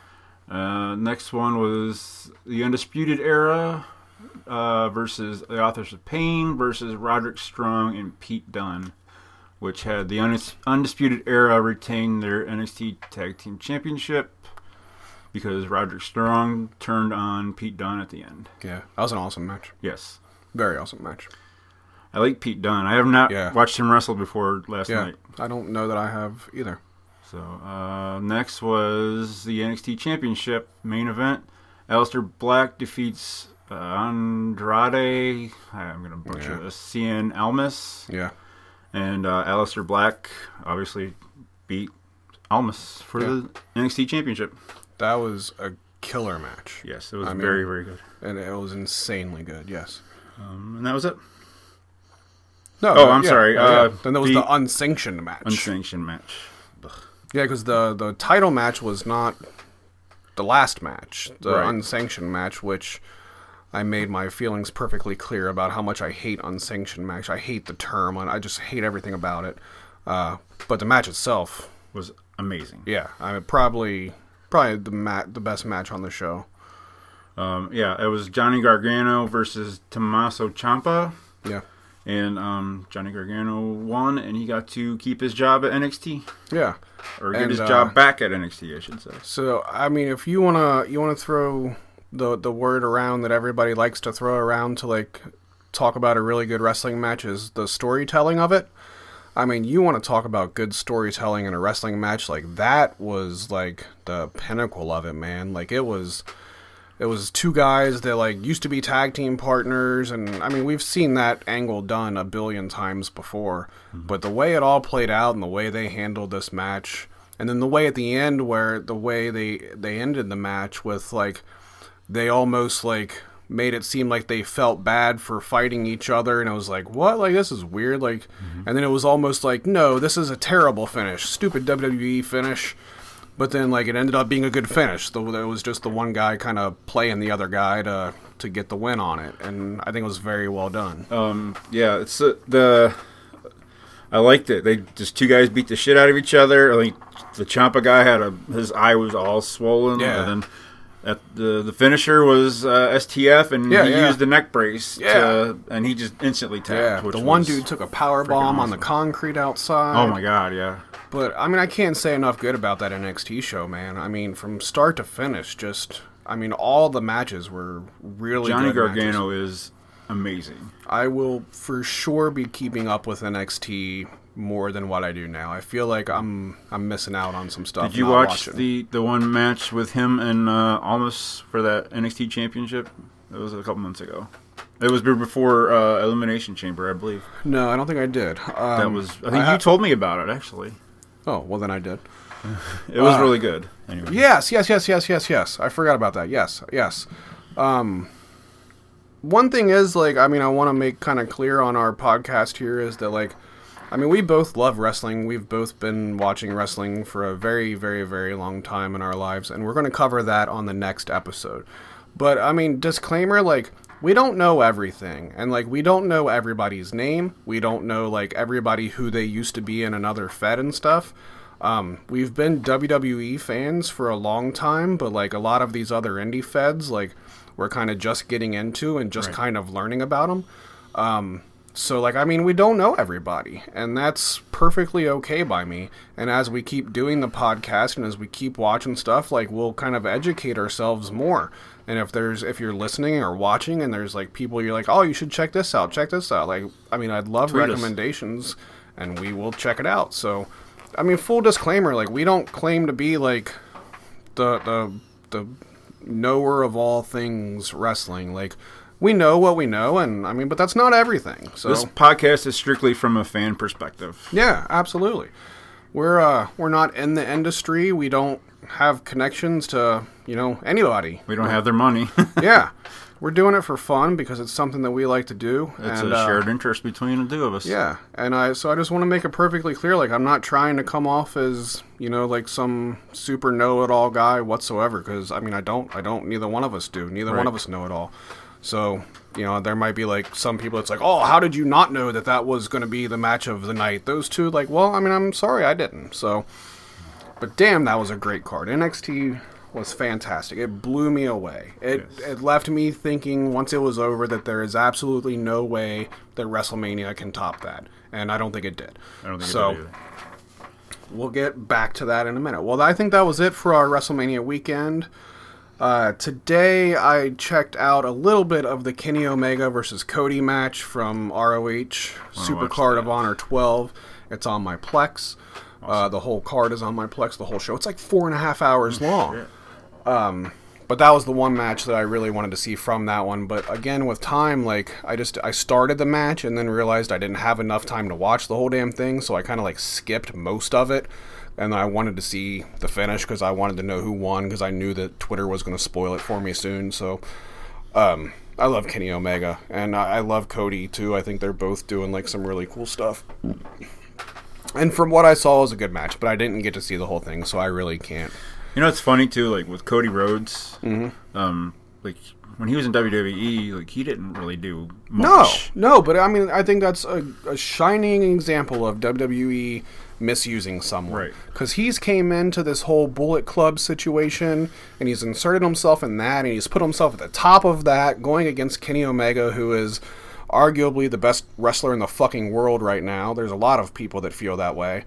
Next one was the Undisputed Era versus the Authors of Pain versus Roderick Strong and Pete Dunne, which had the Undisputed Era retain their NXT Tag Team Championship because Roderick Strong turned on Pete Dunne at the end. Yeah, that was an awesome match. Yes. Very awesome match. I like Pete Dunne. I have not watched him wrestle before last night. I don't know that I have either. So, next was the NXT Championship main event. Aleister Black defeats Andrade, I'm going to butcher this, Cien Almas. Yeah. And Aleister Black obviously beat Almas for the NXT Championship. That was a killer match. Yes, it was very, very good. And it was insanely good, yes. And that was it. No, I'm sorry. Then there was the unsanctioned match. Unsanctioned match. Ugh. Yeah, because the title match was not the last match. The unsanctioned match, which I made my feelings perfectly clear about how much I hate unsanctioned match. I hate the term. I just hate everything about it. But the match itself was amazing. Yeah, I mean, probably the best match on the show. It was Johnny Gargano versus Tommaso Ciampa. Yeah. And Johnny Gargano won, and he got to keep his job at NXT. Yeah, or get his job back at NXT, I should say. So, I mean, if you wanna throw the word around that everybody likes to throw around to like talk about a really good wrestling match is the storytelling of it. I mean, you want to talk about good storytelling in a wrestling match, like that was like the pinnacle of it, man. Like it was two guys that like used to be tag team partners, and I mean we've seen that angle done a billion times before. Mm-hmm. But the way it all played out and the way they handled this match, and then the way at the end where the way they ended the match with like they almost like made it seem like they felt bad for fighting each other, and it was like, what? Like, this is weird. Like, and then it was almost like, no, this is a terrible finish, stupid WWE finish. But then, like, it ended up being a good finish. It was just the one guy kind of playing the other guy to get the win on it, and I think it was very well done. Yeah, it's I liked it. They just two guys beat the shit out of each other. I think the Ciampa guy his eye was all swollen. Yeah. And then the finisher was STF, and he used the neck brace. Yeah. And he just instantly tapped. Yeah. The one dude took a power bomb on the concrete outside. Oh my god, yeah. But I mean, I can't say enough good about that NXT show, man. I mean, from start to finish, all the matches were really Johnny good Gargano matches. is amazing. I will for sure be keeping up with NXT more than what I do now. I feel like I'm missing out on some stuff. Did you watch the one match with him and Almas for that NXT Championship? It was a couple months ago. It was before Elimination Chamber, I believe. No, I don't think I did. I think you told me about it, actually. Oh, well then I did. It was really good. Anyway. Yes. I forgot about that. Yes. One thing is, like, I mean, I want to make kind of clear on our podcast here is that, like, I mean, we both love wrestling. We've both been watching wrestling for a very, very, very long time in our lives, and we're going to cover that on the next episode. But, I mean, disclaimer, like, we don't know everything, and, like, we don't know everybody's name. We don't know, like, everybody who they used to be in another fed and stuff. We've been WWE fans for a long time, but, like, a lot of these other indie feds, like, we're kind of just getting into and just kind of learning about them. So, like, I mean, we don't know everybody, and that's perfectly okay by me. And as we keep doing the podcast and as we keep watching stuff, like, we'll kind of educate ourselves more. And if you're listening or watching and there's, like, people you're like, oh, you should check this out. Like, I mean, I'd love recommendations, and we will check it out. So, I mean, full disclaimer, like, we don't claim to be, like, the knower of all things wrestling. Like, we know what we know, and I mean, but that's not everything. So this podcast is strictly from a fan perspective. Yeah, absolutely. We're not in the industry. We don't have connections to, anybody. We don't have their money. Yeah. We're doing it for fun because it's something that we like to do. It's a shared interest between the two of us. Yeah, and I just want to make it perfectly clear, like, I'm not trying to come off as, like some super know-it-all guy whatsoever, because, I mean, I don't, neither one of us do. Neither one of us know it all. So, there might be, like, some people that's like, oh, how did you not know that was going to be the match of the night? Those two, like, well, I mean, I'm sorry I didn't. So, but damn, that was a great card. NXT was fantastic. It blew me away. It left me thinking once it was over that there is absolutely no way that WrestleMania can top that. And I don't think it did. I don't think it did either. We'll get back to that in a minute. Well, I think that was it for our WrestleMania weekend. Today I checked out a little bit of the Kenny Omega versus Cody match from ROH Supercard of Honor 12. It's on my Plex. Awesome. The whole card is on my Plex, the whole show. It's like 4.5 hours long. Shit. But that was the one match that I really wanted to see from that one. But again, with time, like, I started the match and then realized I didn't have enough time to watch the whole damn thing, so I kind of, like, skipped most of it. And I wanted to see the finish because I wanted to know who won, because I knew that Twitter was going to spoil it for me soon. So, I love Kenny Omega, and I love Cody, too. I think they're both doing, like, some really cool stuff. And from what I saw, it was a good match, but I didn't get to see the whole thing, so I really can't. It's funny, too, like, with Cody Rhodes, like, when he was in WWE, like, he didn't really do much. No, but, I mean, I think that's a shining example of WWE misusing someone. Right. Because he's came into this whole Bullet Club situation, and he's inserted himself in that, and he's put himself at the top of that, going against Kenny Omega, who is arguably the best wrestler in the fucking world right now. There's a lot of people that feel that way.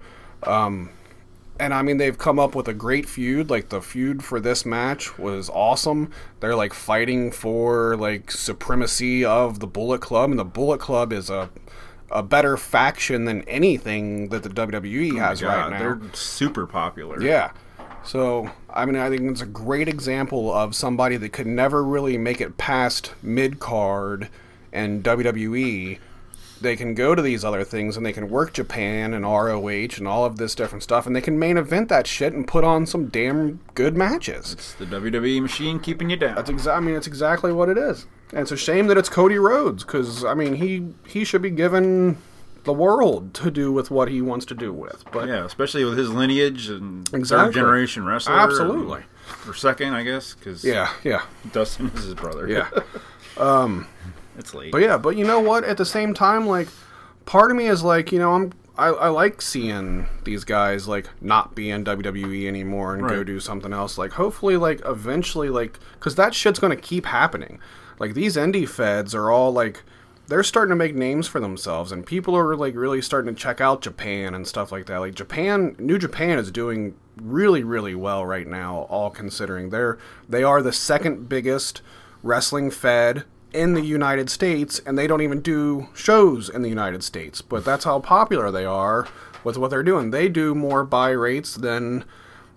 And, I mean, they've come up with a great feud. Like, the feud for this match was awesome. They're, like, fighting for, like, supremacy of the Bullet Club. And the Bullet Club is a better faction than anything that the WWE has right now. They're super popular. Yeah. So, I mean, I think it's a great example of somebody that could never really make it past mid-card and WWE. They can go to these other things, and they can work Japan and ROH and all of this different stuff, and they can main event that shit and put on some damn good matches. It's the WWE machine keeping you down. It's exactly what it is. And it's a shame that it's Cody Rhodes, because, I mean, he should be given the world to do with what he wants to do with. But yeah, especially with his lineage and exactly. third-generation wrestler. Absolutely. Or second, I guess, because yeah. Dustin is his brother. Yeah. It's late. But you know what? At the same time, like, part of me is like, you know, I like seeing these guys, like, not be in WWE anymore and go do something else. Like, hopefully, like, eventually, like, because that shit's going to keep happening. Like, these indie feds are all, like, they're starting to make names for themselves, and people are, like, really starting to check out Japan and stuff like that. Like, New Japan is doing really, really well right now, all considering. They are the second biggest wrestling fed in the United States, and they don't even do shows in the United States. But that's how popular they are with what they're doing. They do more buy rates than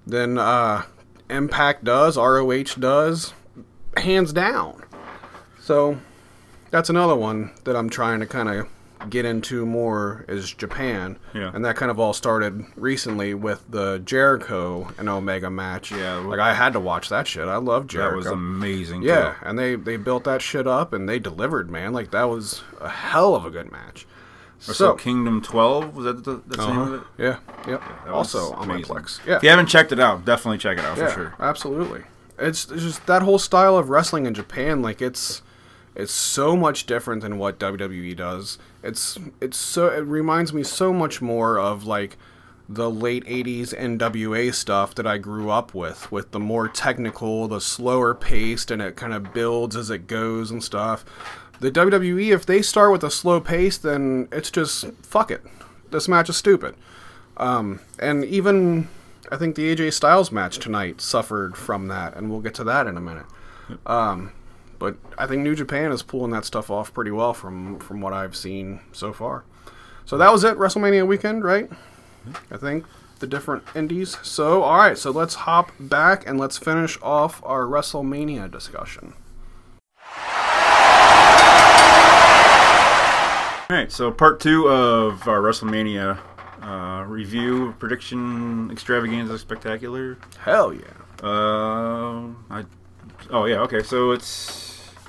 Impact does, ROH does, hands down. So that's another one that I'm trying to kind of get into more is Japan. Yeah. And that kind of all started recently with the Jericho and Omega match. Yeah. Like, I had to watch that shit. I love Jericho. That was amazing, yeah, too. and they built that shit up, and they delivered, man. Like, that was a hell of a good match. So Kingdom 12, was that the name of it? Yeah, yep. Yeah, also on my Plex. Yeah. If you haven't checked it out, definitely check it out for sure. Absolutely. It's just that whole style of wrestling in Japan, like, it's so much different than what WWE does. It reminds me so much more of, like, the late 80s NWA stuff that I grew up with the more technical, the slower paced, and it kind of builds as it goes and stuff. The WWE, if they start with a slow pace, then it's just, fuck it. This match is stupid. And even, I think the AJ Styles match tonight suffered from that, and we'll get to that in a minute. But I think New Japan is pulling that stuff off pretty well from what I've seen so far. So that was it, WrestleMania weekend, right? I think the different indies. So, all right, so let's hop back and let's finish off our WrestleMania discussion. All right, so part 2 of our WrestleMania review, prediction, extravaganza, spectacular. Hell yeah. Okay, so it's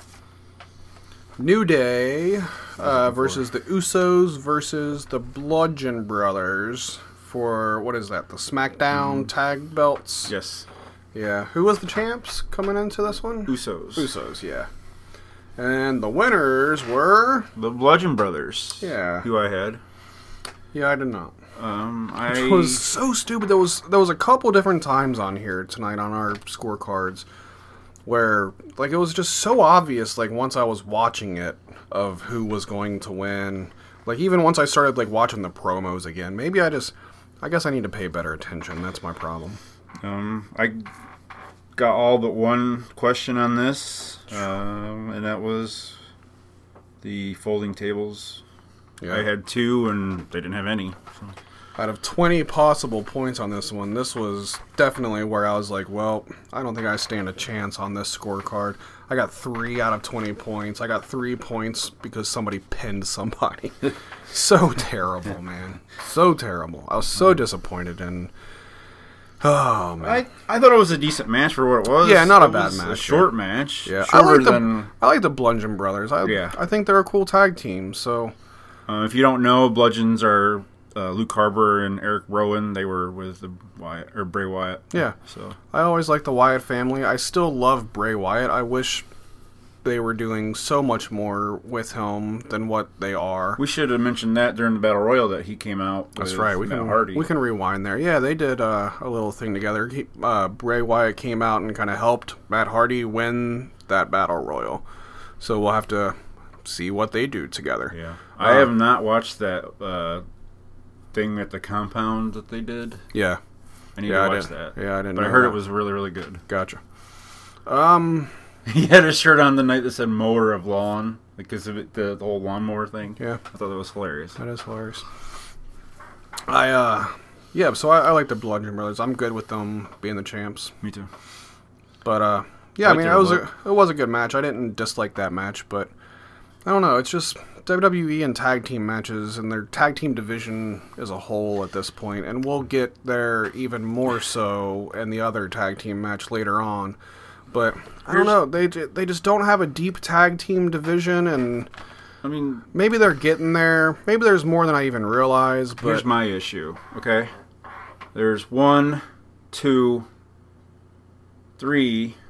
New Day versus the Usos versus the Bludgeon Brothers for, what is that, the SmackDown tag belts? Yes. Yeah. Who was the champs coming into this one? Usos, yeah. And the winners were the Bludgeon Brothers. Yeah. Who I had. Yeah, I did not. It Which was so stupid. There was a couple different times on here tonight on our scorecards where, like, it was just so obvious, like, once I was watching it, of who was going to win. Like, even once I started, like, watching the promos again, maybe I guess I need to pay better attention. That's my problem. I got all but one question on this, and that was the folding tables. Yeah. I had 2, and they didn't have any. So. Out of 20 possible points on this one, this was definitely where I was like, well, I don't think I stand a chance on this scorecard. I got 3 out of 20 points. I got 3 points because somebody pinned somebody. So terrible, man. So terrible. I was so disappointed in... Oh, man. I thought it was a decent match for what it was. Yeah, not a bad match. A short match. Yeah, I like the Bludgeon Brothers. I think they're a cool tag team, so... if you don't know, Bludgeons are... Luke Harper and Eric Rowan, they were with Bray Wyatt. Yeah. So I always liked the Wyatt family. I still love Bray Wyatt. I wish they were doing so much more with him than what they are. We should have mentioned that during the Battle Royal that he came out. That's right. We can rewind there. Yeah, they did a little thing together. Bray Wyatt came out and kind of helped Matt Hardy win that Battle Royal. So we'll have to see what they do together. Yeah. I have not watched that thing at the compound that they did. Yeah. I need to watch that. Yeah, I didn't know. But I heard it was really, really good. Gotcha. He had a shirt on the night that said mower of lawn because of it, the whole lawnmower thing. Yeah. I thought that was hilarious. That is hilarious. So I like the Bludgeon Brothers. I'm good with them being the champs. Me too. But, it was a good match. I didn't dislike that match, but I don't know. It's just WWE and tag team matches and their tag team division as a whole at this point, and we'll get there even more so in the other tag team match later on But I don't know. They just don't have a deep tag team division, and I mean, maybe they're getting there. Maybe there's more than I even realize. But here's my issue. Okay, there's 1, 2, 3.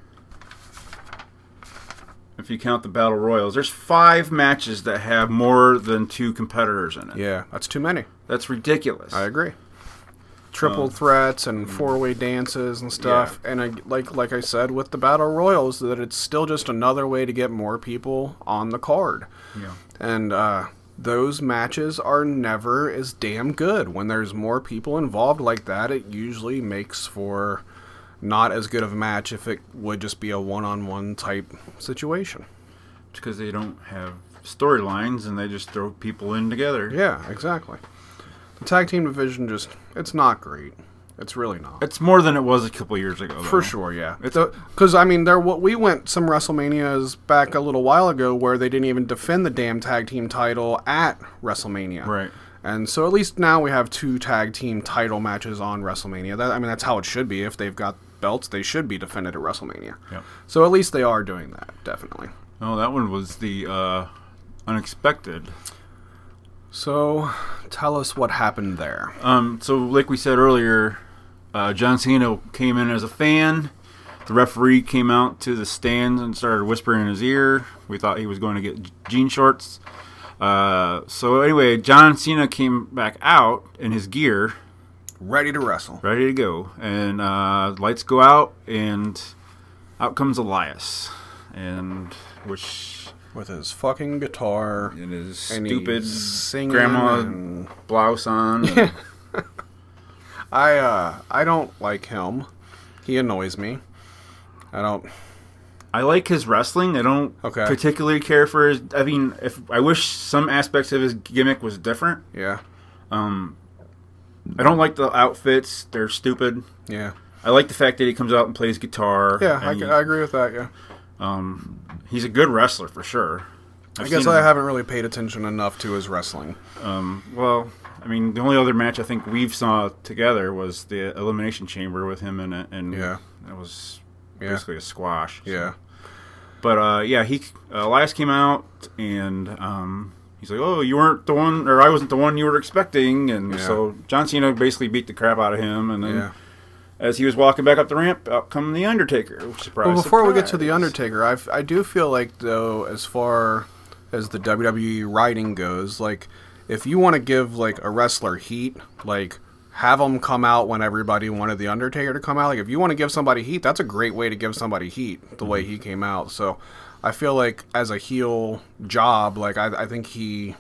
If you count the Battle Royals, there's 5 matches that have more than 2 competitors in it. Yeah, that's too many. That's ridiculous. I agree. Triple threats and 4-way dances and stuff. Yeah. And like I said with the Battle Royals, that it's still just another way to get more people on the card. Yeah. And those matches are never as damn good. When there's more people involved like that, it usually makes for not as good of a match if it would just be a one-on-one type situation. Because they don't have storylines and they just throw people in together. Yeah, exactly. The tag team division it's not great. It's really not. It's more than it was a couple years ago, though. For sure, yeah. Because, I mean, we went some WrestleManias back a little while ago where they didn't even defend the damn tag team title at WrestleMania. Right. And so at least now we have 2 tag team title matches on WrestleMania. That's how it should be. If they've got belts, they should be defended at WrestleMania. Yep. So at least they are doing that, definitely. Oh, that one was the unexpected. So tell us what happened there. So like we said earlier, John Cena came in as a fan. The referee came out to the stands and started whispering in his ear. We thought he was going to get jean shorts. So anyway, John Cena came back out in his gear. Ready to wrestle. Ready to go. And lights go out, and out comes Elias. And with his fucking guitar. And his stupid grandma blouse on. Yeah. I don't like him. He annoys me. I like his wrestling. I don't particularly care for his... I mean, I wish some aspects of his gimmick was different. Yeah. I don't like the outfits. They're stupid. Yeah. I like the fact that he comes out and plays guitar. Yeah, I agree with that, yeah. He's a good wrestler, for sure. I guess I haven't really paid attention enough to his wrestling. Well, I mean, the only other match I think we've saw together was the Elimination Chamber with him in it, and it was basically a squash. Yeah. So. But, Elias came out, and he's like, oh, you weren't the one, or I wasn't the one you were expecting, and so John Cena basically beat the crap out of him, and then as he was walking back up the ramp, out come the Undertaker. Surprise, well, before we get to the Undertaker, I do feel like, though, as far as the WWE writing goes, like, if you want to give, like, a wrestler heat, like, have them come out when everybody wanted the Undertaker to come out. Like, if you want to give somebody heat, that's a great way to give somebody heat, the way he came out. So I feel like as a heel job, like, I think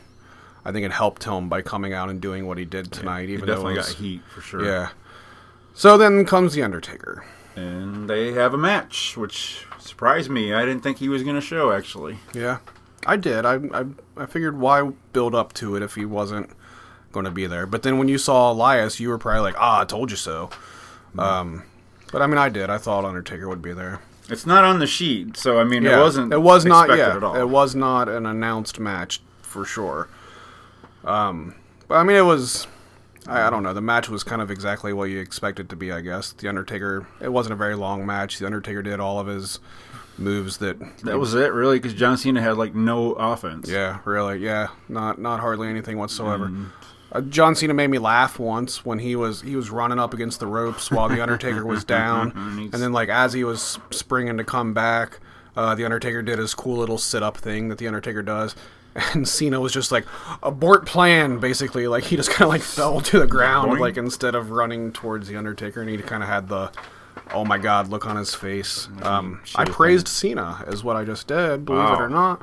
it helped him by coming out and doing what he did tonight. He definitely got heat, for sure. Yeah. So then comes the Undertaker. And they have a match, which surprised me. I didn't think he was going to show, actually. Yeah, I did. I figured why build up to it if he wasn't going to be there. But then when you saw Elias, you were probably like, I told you so. But I mean, I did. I thought Undertaker would be there. It's not on the sheet, so I mean, it wasn't. It was not. At all. It was not an announced match for sure. But I mean, it was. I don't know. The match was kind of exactly what you expect it to be, I guess. The Undertaker. It wasn't a very long match. The Undertaker did all of his moves that was it, really, because John Cena had like no offense. Yeah, really. Yeah, not hardly anything whatsoever. John Cena made me laugh once when he was running up against the ropes while the Undertaker was down, and then like as he was springing to come back, the Undertaker did his cool little sit-up thing that the Undertaker does, and Cena was just like, abort plan, basically. Like, he just kind of like fell to the ground, Boing. Like, instead of running towards the Undertaker, and he kind of had the oh my god look on his face. I praised Cena is what I just did, believe it or not.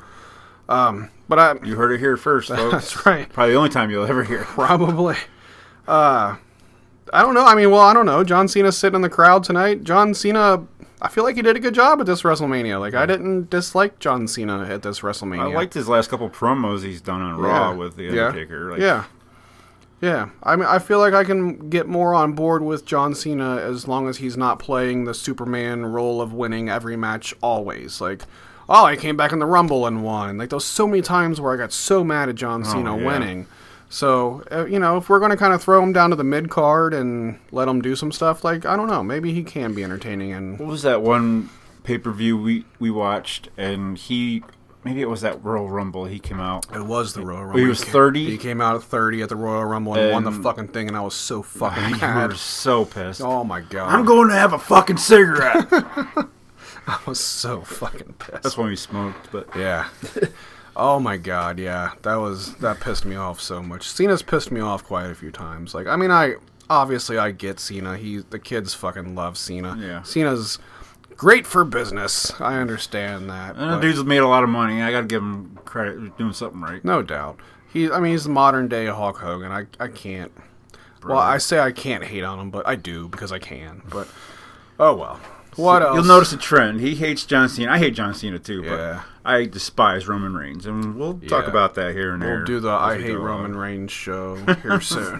But you heard it here first, folks. That's right. Probably the only time you'll ever hear it. Probably. I don't know. I mean, well, I don't know. John Cena's sitting in the crowd tonight. John Cena, I feel like he did a good job at this WrestleMania. Like, I didn't dislike John Cena at this WrestleMania. I liked his last couple promos he's done on Raw with The Undertaker. Yeah. I mean, I feel like I can get more on board with John Cena as long as he's not playing the Superman role of winning every match always. Like, oh, I came back in the Rumble and won. Like, those so many times where I got so mad at John Cena winning. So, if we're going to kind of throw him down to the mid-card and let him do some stuff, like, I don't know. Maybe he can be entertaining. And what was that one pay-per-view we watched, and maybe it was that Royal Rumble. He came out. It was the Royal Rumble. He was 30. He came out at 30 at the Royal Rumble and won the fucking thing, and I was so fucking mad. You were so pissed. Oh my god! I'm going to have a fucking cigarette. I was so fucking pissed. That's when we smoked, but yeah. Oh my god, yeah. That pissed me off so much. Cena's pissed me off quite a few times. Like, I mean, I get Cena. The kids fucking love Cena. Yeah. Cena's great for business. I understand that. the dude's made a lot of money. I gotta give him credit for doing something right. No doubt. He's the modern day Hulk Hogan. I can't. Well, I say I can't hate on him, but I do because I can. But oh well. What else? You'll notice a trend. He hates John Cena. I hate John Cena too, Yeah. but I despise Roman Reigns, and we'll talk about that here and there. We'll do the I Hate Roman Reigns show here soon.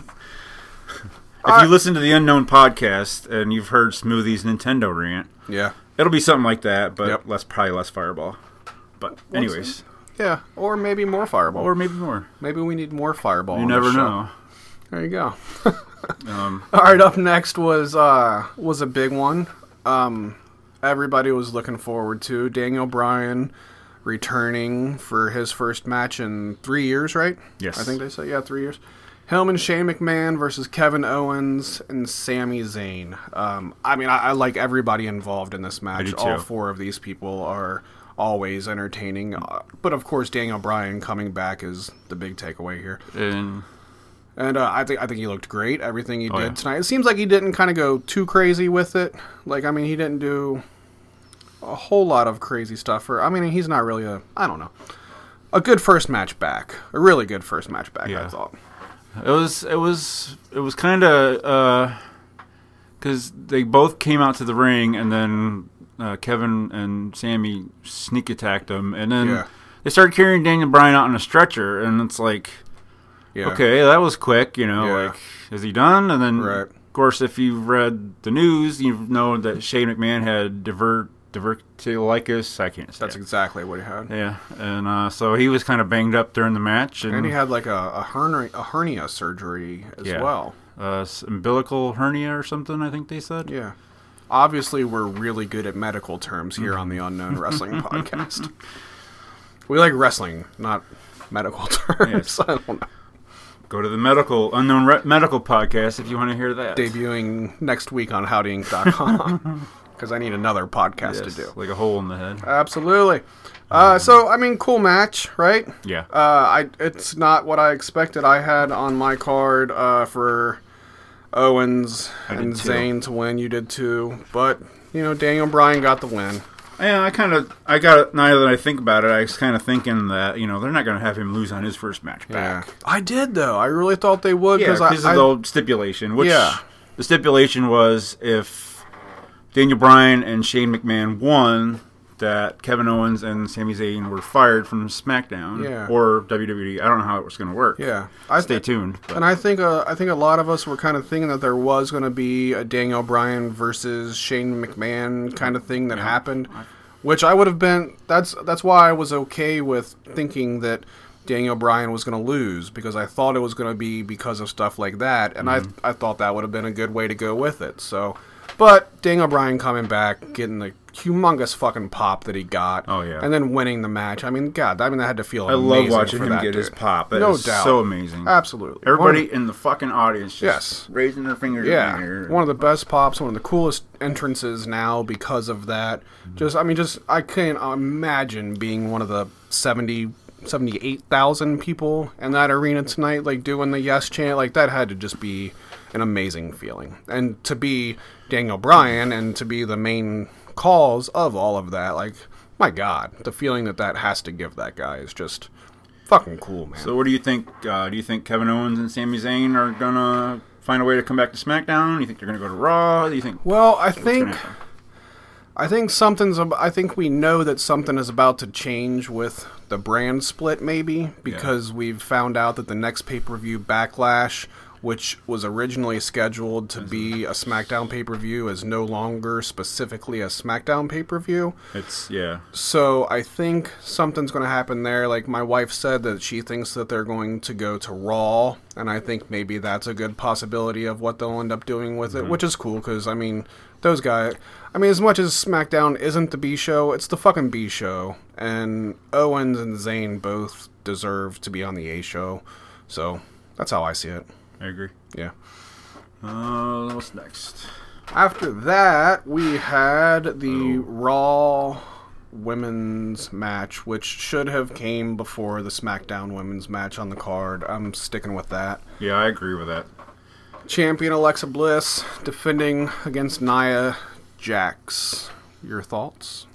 If you listen to the Unknown podcast and you've heard Smoothie's Nintendo rant, Yeah. it'll be something like that, but Yep. probably less Fireball. But anyways, Yeah, or maybe more Fireball. or maybe more. Maybe we need more Fireball. You on never the show. know. There you go. All right, up next was a big one. Everybody was looking forward to Daniel Bryan returning for his first match in 3 years, right? Yes. I think they said, 3 years. Him and Shane McMahon versus Kevin Owens and Sami Zayn. I mean, I like everybody involved in this match. I do too. All four of these people are always entertaining. But, of course, Daniel Bryan coming back is the big takeaway here. And I think he looked great, everything he did tonight. It seems like he didn't kind of go too crazy with it. Like, I mean, he didn't do a whole lot of crazy stuff. He's not really a good first match back. A really good first match back, I thought. It was kind of because they both came out to the ring, and then Kevin and Sami sneak attacked him, and then they started carrying Daniel Bryan out on a stretcher, and it's like, okay, that was quick, like, is he done? And then, of course, if you've read the news, you know that Shane McMahon had diverticulitis. I can't say That's exactly what he had. Yeah, and so he was kind of banged up during the match. And he had like a hernia surgery as well. Umbilical hernia or something, I think they said. Yeah. Obviously, we're really good at medical terms here on the Unknown Wrestling Podcast. We like wrestling, not medical terms. Yes. I don't know. Go to the Unknown Medical Podcast if you want to hear that. Debuting next week on howdyinc.com. Because I need another podcast to do. Like a hole in the head. Absolutely. Cool match, right? Yeah. It's not what I expected. I had on my card for Owens and Zayn to win. You did too. But, Daniel Bryan got the win. Yeah, I got it. Now that I think about it, I was kind of thinking that, they're not going to have him lose on his first match back. Yeah. I did, though. I really thought they would. Because of the old stipulation. Which the stipulation was if Daniel Bryan and Shane McMahon won, that Kevin Owens and Sami Zayn were fired from SmackDown or WWE. I don't know how it was going to work. Yeah, stay tuned. But. And I think a lot of us were kind of thinking that there was going to be a Daniel Bryan versus Shane McMahon kind of thing that happened, which I would have been. That's why I was okay with thinking that Daniel Bryan was going to lose, because I thought it was going to be because of stuff like that, and I thought that would have been a good way to go with it. So. But Daniel Bryan coming back, getting the humongous fucking pop that he got, and then winning the match. I mean, God, that had to feel amazing. I love watching him get his pop. That is so amazing. Absolutely. Everybody in the fucking audience just raising their fingers in the air. One of the best pops, one of the coolest entrances now because of that. I can't imagine being one of the 78,000 people in that arena tonight, like doing the yes chant. Like, that had to just be an amazing feeling. And to be Daniel Bryan and to be the main cause of all of that, like, my God, the feeling that has to give that guy is just fucking cool, man. So what do you think? Do you think Kevin Owens and Sami Zayn are going to find a way to come back to SmackDown? Do you think they're going to go to Raw? Do you think? Well, I think we know that something is about to change with the brand split, maybe, because we've found out that the next pay-per-view Backlash which was originally scheduled to be a SmackDown pay-per-view, is no longer specifically a SmackDown pay-per-view. Yeah. So I think something's going to happen there. Like, my wife said that she thinks that they're going to go to Raw, and I think maybe that's a good possibility of what they'll end up doing with it, which is cool, because, I mean, those guys... I mean, as much as SmackDown isn't the B show, it's the fucking B show, and Owens and Zayn both deserve to be on the A show, so that's how I see it. I agree. Yeah. What's next? After that, we had the Raw women's match, which should have came before the SmackDown women's match on the card. I'm sticking with that. Yeah, I agree with that. Champion Alexa Bliss defending against Nia Jax. Your thoughts?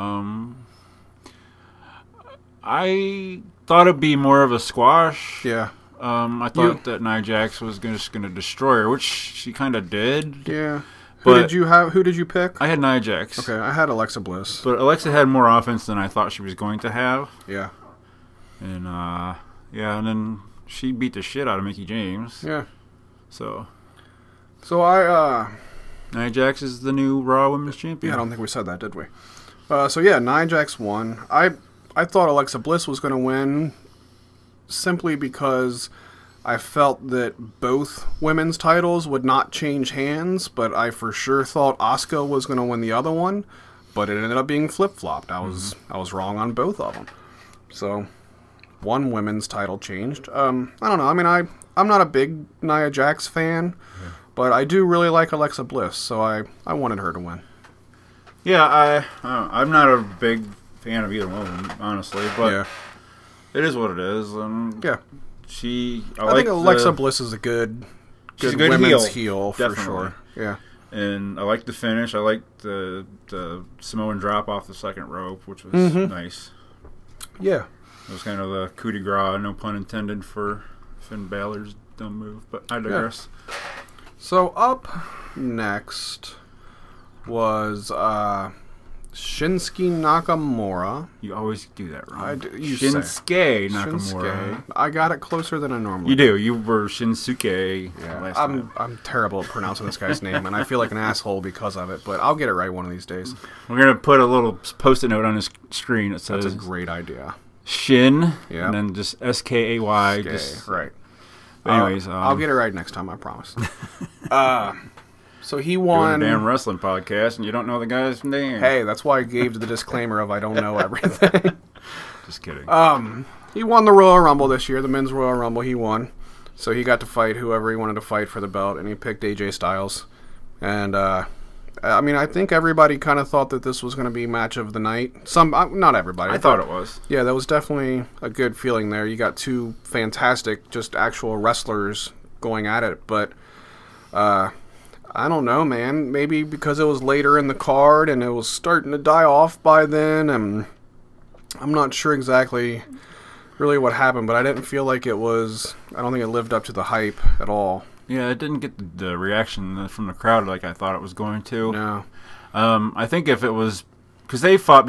I thought it'd be more of a squash. Yeah. I thought that Nia Jax was just going to destroy her, which she kind of did. Yeah. Who did you pick? I had Nia Jax. Okay, I had Alexa Bliss. But Alexa had more offense than I thought she was going to have. Yeah. And, and then she beat the shit out of Mickie James. Yeah. So Nia Jax is the new Raw Women's Champion. Yeah, I don't think we said that, did we? Nia Jax won. I thought Alexa Bliss was going to win simply because I felt that both women's titles would not change hands, but I for sure thought Asuka was going to win the other one, but it ended up being flip-flopped. I was wrong on both of them. So, one women's title changed. I don't know. I mean, I'm not a big Nia Jax fan, but I do really like Alexa Bliss, so I wanted her to win. Yeah, I'm not a big fan of either one of them, honestly, but it is what it is. Yeah. I think Alexa Bliss is a good women's heel for definitely. sure. Yeah. And I like the finish. I like the Samoan drop off the second rope, which was nice. Yeah. It was kind of the coup de grace, no pun intended, for Finn Balor's dumb move, but I digress. Yeah. So up next was Shinsuke Nakamura. You always do that wrong. Shinsuke Nakamura. Shinsuke. I got it closer than I normally You do. You were Shinsuke last time. I'm terrible at pronouncing this guy's name, and I feel like an asshole because of it, but I'll get it right one of these days. We're going to put a little Post-it note on his screen that says... That's a great idea. Shin, and then just Skay. Right. Anyways... I'll get it right next time, I promise. So he won... Doing a damn wrestling podcast, and you don't know the guy's name. Hey, that's why I gave the disclaimer of I don't know everything. Just kidding. He won the Royal Rumble this year, the Men's Royal Rumble, he won. So he got to fight whoever he wanted to fight for the belt, and he picked AJ Styles. And, I mean, I think everybody kind of thought that this was going to be match of the night. Not everybody. I thought it was. Yeah, that was definitely a good feeling there. You got two fantastic, just actual wrestlers going at it, but, I don't know, man. Maybe because it was later in the card and it was starting to die off by then, and I'm not sure exactly really what happened, but I didn't feel like it was... I don't think it lived up to the hype at all. Yeah, it didn't get the reaction from the crowd like I thought it was going to. No. I think if it was... Because they fought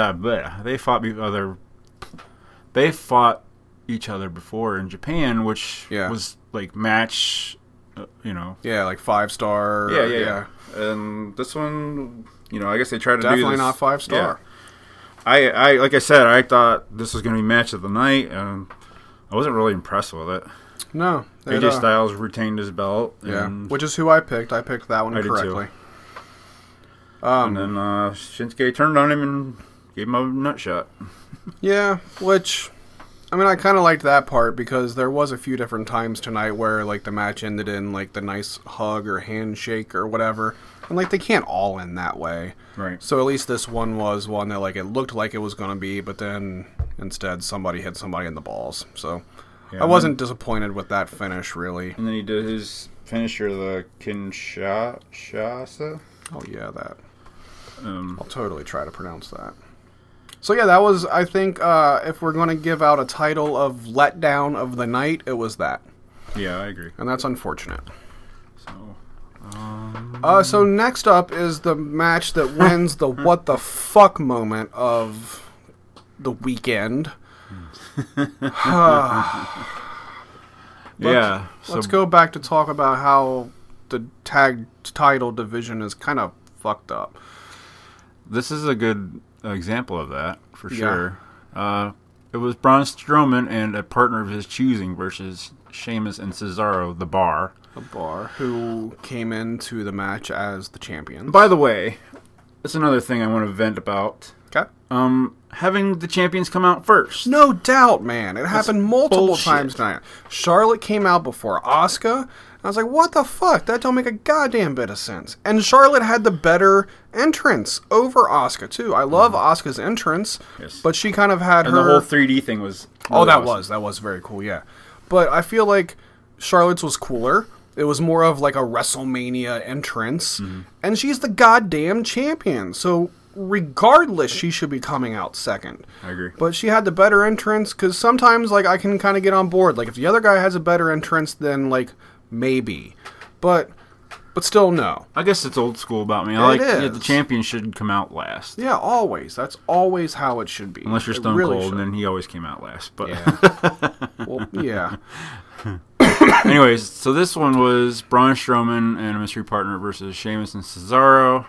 each other before in Japan, which was like match... Yeah, like 5-star. Yeah. And this one, I guess they tried to do this. Definitely not 5-star. Yeah. I like I said, I thought this was going to be match of the night, and I wasn't really impressed with it. No. AJ Styles retained his belt. Yeah, which is who I picked. I picked that one correctly. And then Shinsuke turned on him and gave him a nut shot. Yeah, which... I mean, I kind of liked that part because there was a few different times tonight where, like, the match ended in, like, the nice hug or handshake or whatever. And, like, they can't all end that way. Right. So at least this one was one that, like, it looked like it was going to be, but then instead somebody hit somebody in the balls. So I wasn't disappointed with that finish, really. And then he did his finisher, the Kinshasa. Oh, yeah, that. I'll totally try to pronounce that. So yeah, that was, I think, if we're going to give out a title of letdown of the night, it was that. Yeah, I agree. And that's unfortunate. So next up is the match that wins the what the fuck moment of the weekend. Let's go back to talk about how the tag title division is kind of fucked up. This is a good example of that, for sure. It was Braun Strowman and a partner of his choosing versus Sheamus and Cesaro, The Bar. The Bar, who came into the match as the champions. By the way, that's another thing I want to vent about. Okay. Having the champions come out first. No doubt, man. It happened multiple times tonight. Charlotte came out before Asuka. I was like, what the fuck? That don't make a goddamn bit of sense. And Charlotte had the better entrance over Asuka, too. I love Asuka's entrance, but she kind of had and her... the whole 3D thing was... Really that was very cool, yeah. But I feel like Charlotte's was cooler. It was more of like a WrestleMania entrance. And she's the goddamn champion. So regardless, she should be coming out second. I agree. But she had the better entrance, because sometimes like I can kind of get on board. Like if the other guy has a better entrance, then like... maybe, but still no. I guess it's old school about me. The champion should come out last. Yeah, always. That's always how it should be. Unless you're Stone Cold, and then he always came out last. But well, yeah. Anyways, so this one was Braun Strowman and a mystery partner versus Sheamus and Cesaro.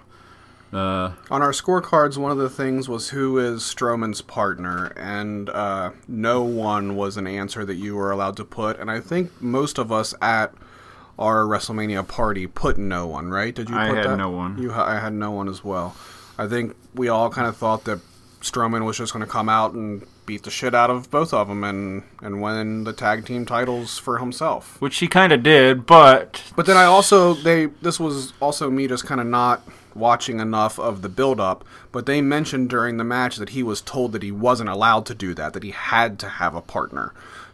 On our scorecards, one of the things was who is Strowman's partner, and no one was an answer that you were allowed to put. And I think most of us at our WrestleMania party put no one, right? Did you put that? I had no one. I had no one as well. I think we all kind of thought that Strowman was just going to come out and beat the shit out of both of them and win the tag team titles for himself. Which he kind of did, but... But then this was also me just kind of not watching enough of the build-up, but they mentioned during the match that he was told that he wasn't allowed to do that he had to have a partner.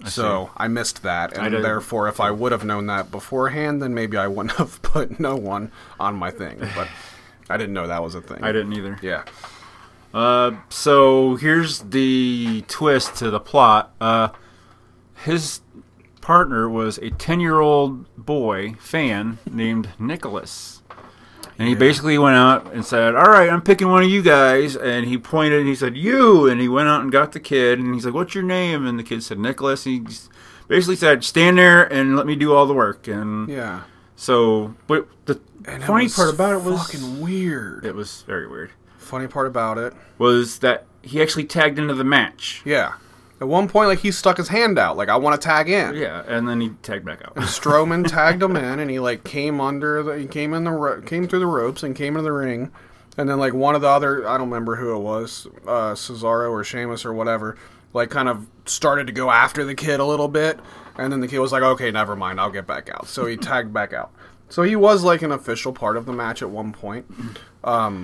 I missed that, and therefore if I would have known that beforehand, then maybe I wouldn't have put no one on my thing, but I didn't know that was a thing. I didn't either. Yeah. So here's the twist to the plot. His partner was a 10-year-old boy fan named Nicholas. And he basically went out and said, all right, I'm picking one of you guys. And he pointed and he said, you. And he went out and got the kid. And he's like, what's your name? And the kid said, Nicholas. He basically said, stand there and let me do all the work. And yeah. So, but the funny part about it was... fucking weird. It was very weird. Funny part about it was that he actually tagged into the match. Yeah. At one point, like, he stuck his hand out, like, I want to tag in. Yeah, and then he tagged back out. And Strowman tagged him in, and he, like, came through the ropes and came into the ring. And then, like, one of the other, I don't remember who it was, Cesaro or Sheamus or whatever, like, kind of started to go after the kid a little bit. And then the kid was like, okay, never mind, I'll get back out. So he tagged back out. So he was, like, an official part of the match at one point. I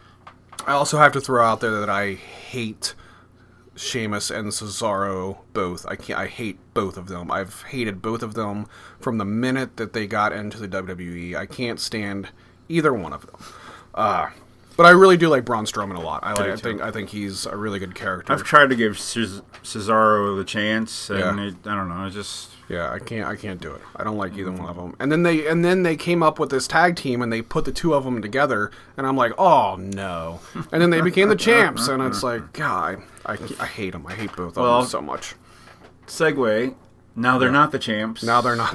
also have to throw out there that I hate Sheamus and Cesaro both. I hate both of them. I've hated both of them from the minute that they got into the WWE. I can't stand either one of them. But I really do like Braun Strowman a lot. I think he's a really good character. I've tried to give Cesaro the chance, and I don't know. I can't do it. I don't like either one of them. And then they came up with this tag team, and they put the two of them together, and I'm like, oh no. And then they became the champs, and it's like, God, I hate them. I hate both of them so much. Segue. Now they're not the champs.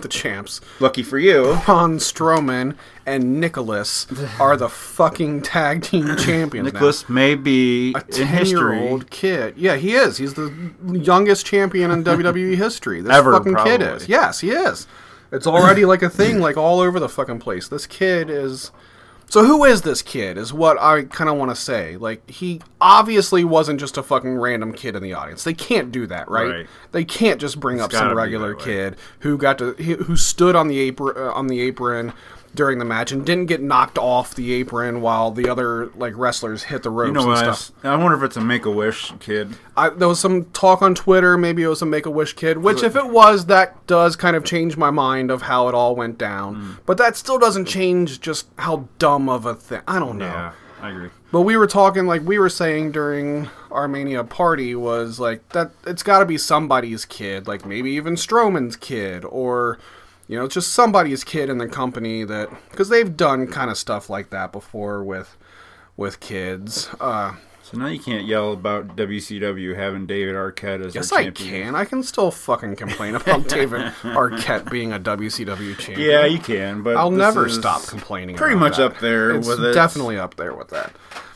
Lucky for you. Braun Strowman and Nicholas are the fucking tag team champions. Nicholas may be a 10-year-old kid. Yeah, he is. He's the youngest champion in WWE history. This ever, fucking probably. Kid is. Yes, he is. It's already like a thing, like all over the fucking place. This kid is... So who is this kid, is what I kind of want to say. Like, he obviously wasn't just a fucking random kid in the audience. They can't do that, right? They can't just bring up some regular kid who stood on the apron during the match and didn't get knocked off the apron while the other like wrestlers hit the ropes and stuff. I wonder if it's a Make-A-Wish kid. There was some talk on Twitter, maybe it was a Make-A-Wish kid, which if it was, that does kind of change my mind of how it all went down. But that still doesn't change just how dumb of a thing. I don't know. Yeah, I agree. But we were talking, like we were saying during our Mania party, was like that it's got to be somebody's kid, like maybe even Strowman's kid, or... You know, it's just somebody's kid in the company because they've done kind of stuff like that before with kids. So now you can't yell about WCW having David Arquette as Yes, their I champion. can. I can still fucking complain about David Arquette being a WCW champion. Yeah, you can, but I'll this never is stop complaining pretty about much that. up there It's with it. definitely up there with that.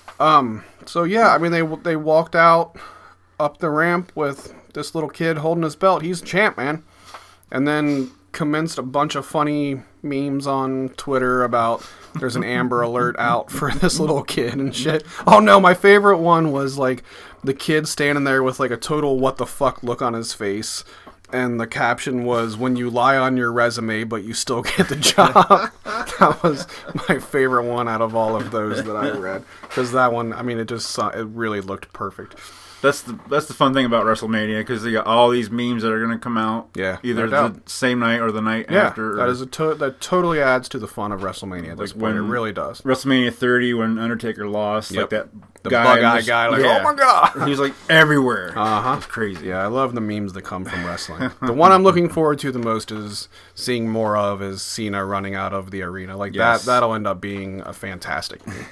So yeah, I mean, they walked out up the ramp with this little kid holding his belt. He's champ, man. And then commenced a bunch of funny memes on Twitter about there's an Amber Alert out for this little kid and shit. Oh no, my favorite one was like the kid standing there with like a total what the fuck look on his face. And the caption was, "When you lie on your resume, but you still get the job." That was my favorite one out of all of those that I read. Because that one, I mean, it really looked perfect. That's the fun thing about WrestleMania, because they got all these memes that are going to come out. Yeah, either no the same night or the night Yeah, after. that is that totally adds to the fun of WrestleMania at this point. It really does. WrestleMania 30, when Undertaker lost, Yep. like that The guy, bug-eye guy, like, oh my God! he was like everywhere. Uh-huh. It's crazy. Yeah, I love the memes that come from wrestling. The one I'm looking forward to the most is seeing more of is Cena running out of the arena. Like Yes. that'll end up being a fantastic meme.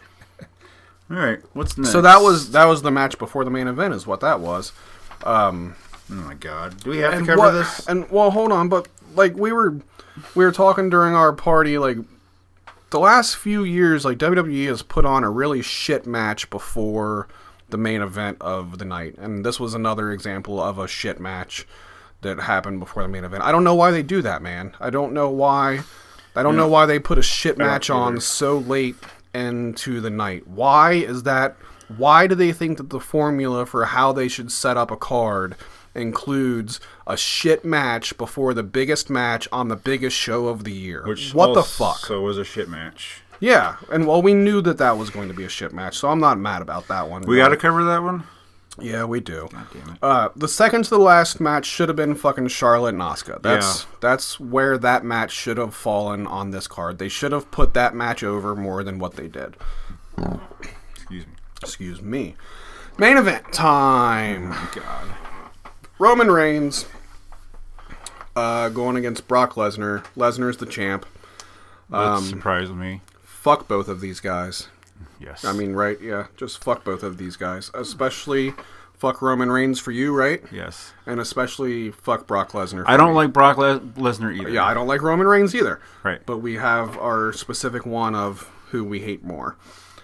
All right, what's next? So that was the match before the main event, is what that was. Oh my God, do we have to cover this? And well, hold on, but like we were talking during our party, like the last few years, like WWE has put on a really shit match before the main event of the night, and this was another example of a shit match that happened before the main event. I don't know why they do that, man. I don't know why. I don't know why they put a shit match on so late into the night. Why is that? Why do they think that the formula for how they should set up a card includes a shit match before the biggest match on the biggest show of the year? What the fuck? So it was a shit match. Yeah, and well, we knew that was going to be a shit match, so I'm not mad about that one. We got to cover that one? Yeah, we do. God damn it. The second to the last match should have been fucking Charlotte and Asuka. That's where that match should have fallen on this card. They should have put that match over more than what they did. Excuse me. Main event time. Oh, God. Roman Reigns going against Brock Lesnar. Lesnar's the champ. That surprised me. Fuck both of these guys. Yes. I mean, right? Yeah, just fuck both of these guys. Especially fuck Roman Reigns for you, right? Yes. And especially fuck Brock Lesnar for I don't me. like Brock Lesnar either. Yeah, I don't like Roman Reigns either. Right. But we have our specific one of who we hate more.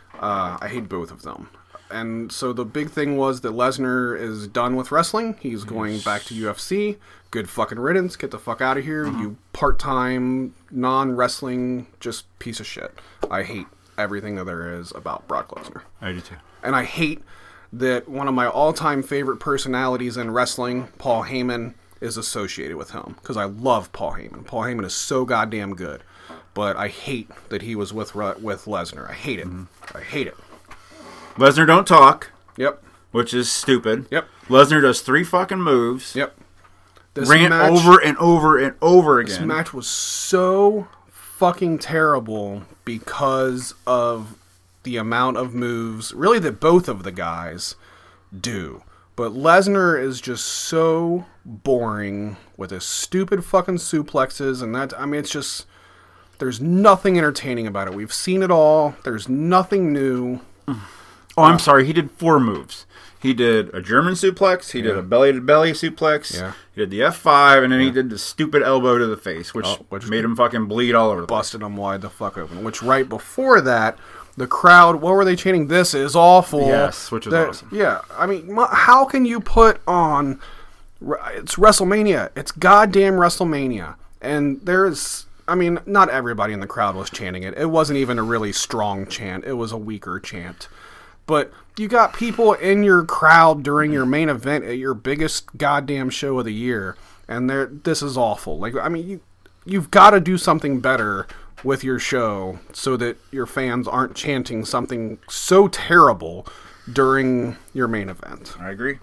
I hate both of them. And so the big thing was that Lesnar is done with wrestling. He's going back to UFC. Good fucking riddance. Get the fuck out of here. You part-time, non-wrestling, just piece of shit. I hate everything that there is about Brock Lesnar. I do too. And I hate that one of my all-time favorite personalities in wrestling, Paul Heyman, is associated with him. Because I love Paul Heyman. Paul Heyman is so goddamn good. But I hate that he was with Lesnar. I hate it. I hate it. Lesnar don't talk. Yep. Which is stupid. Yep. Lesnar does 3 fucking moves. Yep. This Rant match, over and over and over again. This match was so fucking terrible because of the amount of moves, really, that both of the guys do. But Lesnar is just so boring with his stupid fucking suplexes, and that, I mean, it's just, there's nothing entertaining about it. We've seen it all. There's nothing new. Oh, I'm sorry. He did 4 moves. He did a German suplex. He did a belly-to-belly suplex. Yeah. He did the F5, and then he did the stupid elbow to the face, which made him fucking bleed all over the place. Busted him wide the fuck open. Which right before that, the crowd, what were they chanting? This is awful. Yes, which was awesome. Yeah, I mean, how can you put on... It's WrestleMania. It's goddamn WrestleMania. And there's... I mean, not everybody in the crowd was chanting it. It wasn't even a really strong chant. It was a weaker chant. But you got people in your crowd during your main event at your biggest goddamn show of the year, and this is awful. Like, I mean, you've got to do something better with your show so that your fans aren't chanting something so terrible during your main event. I agree.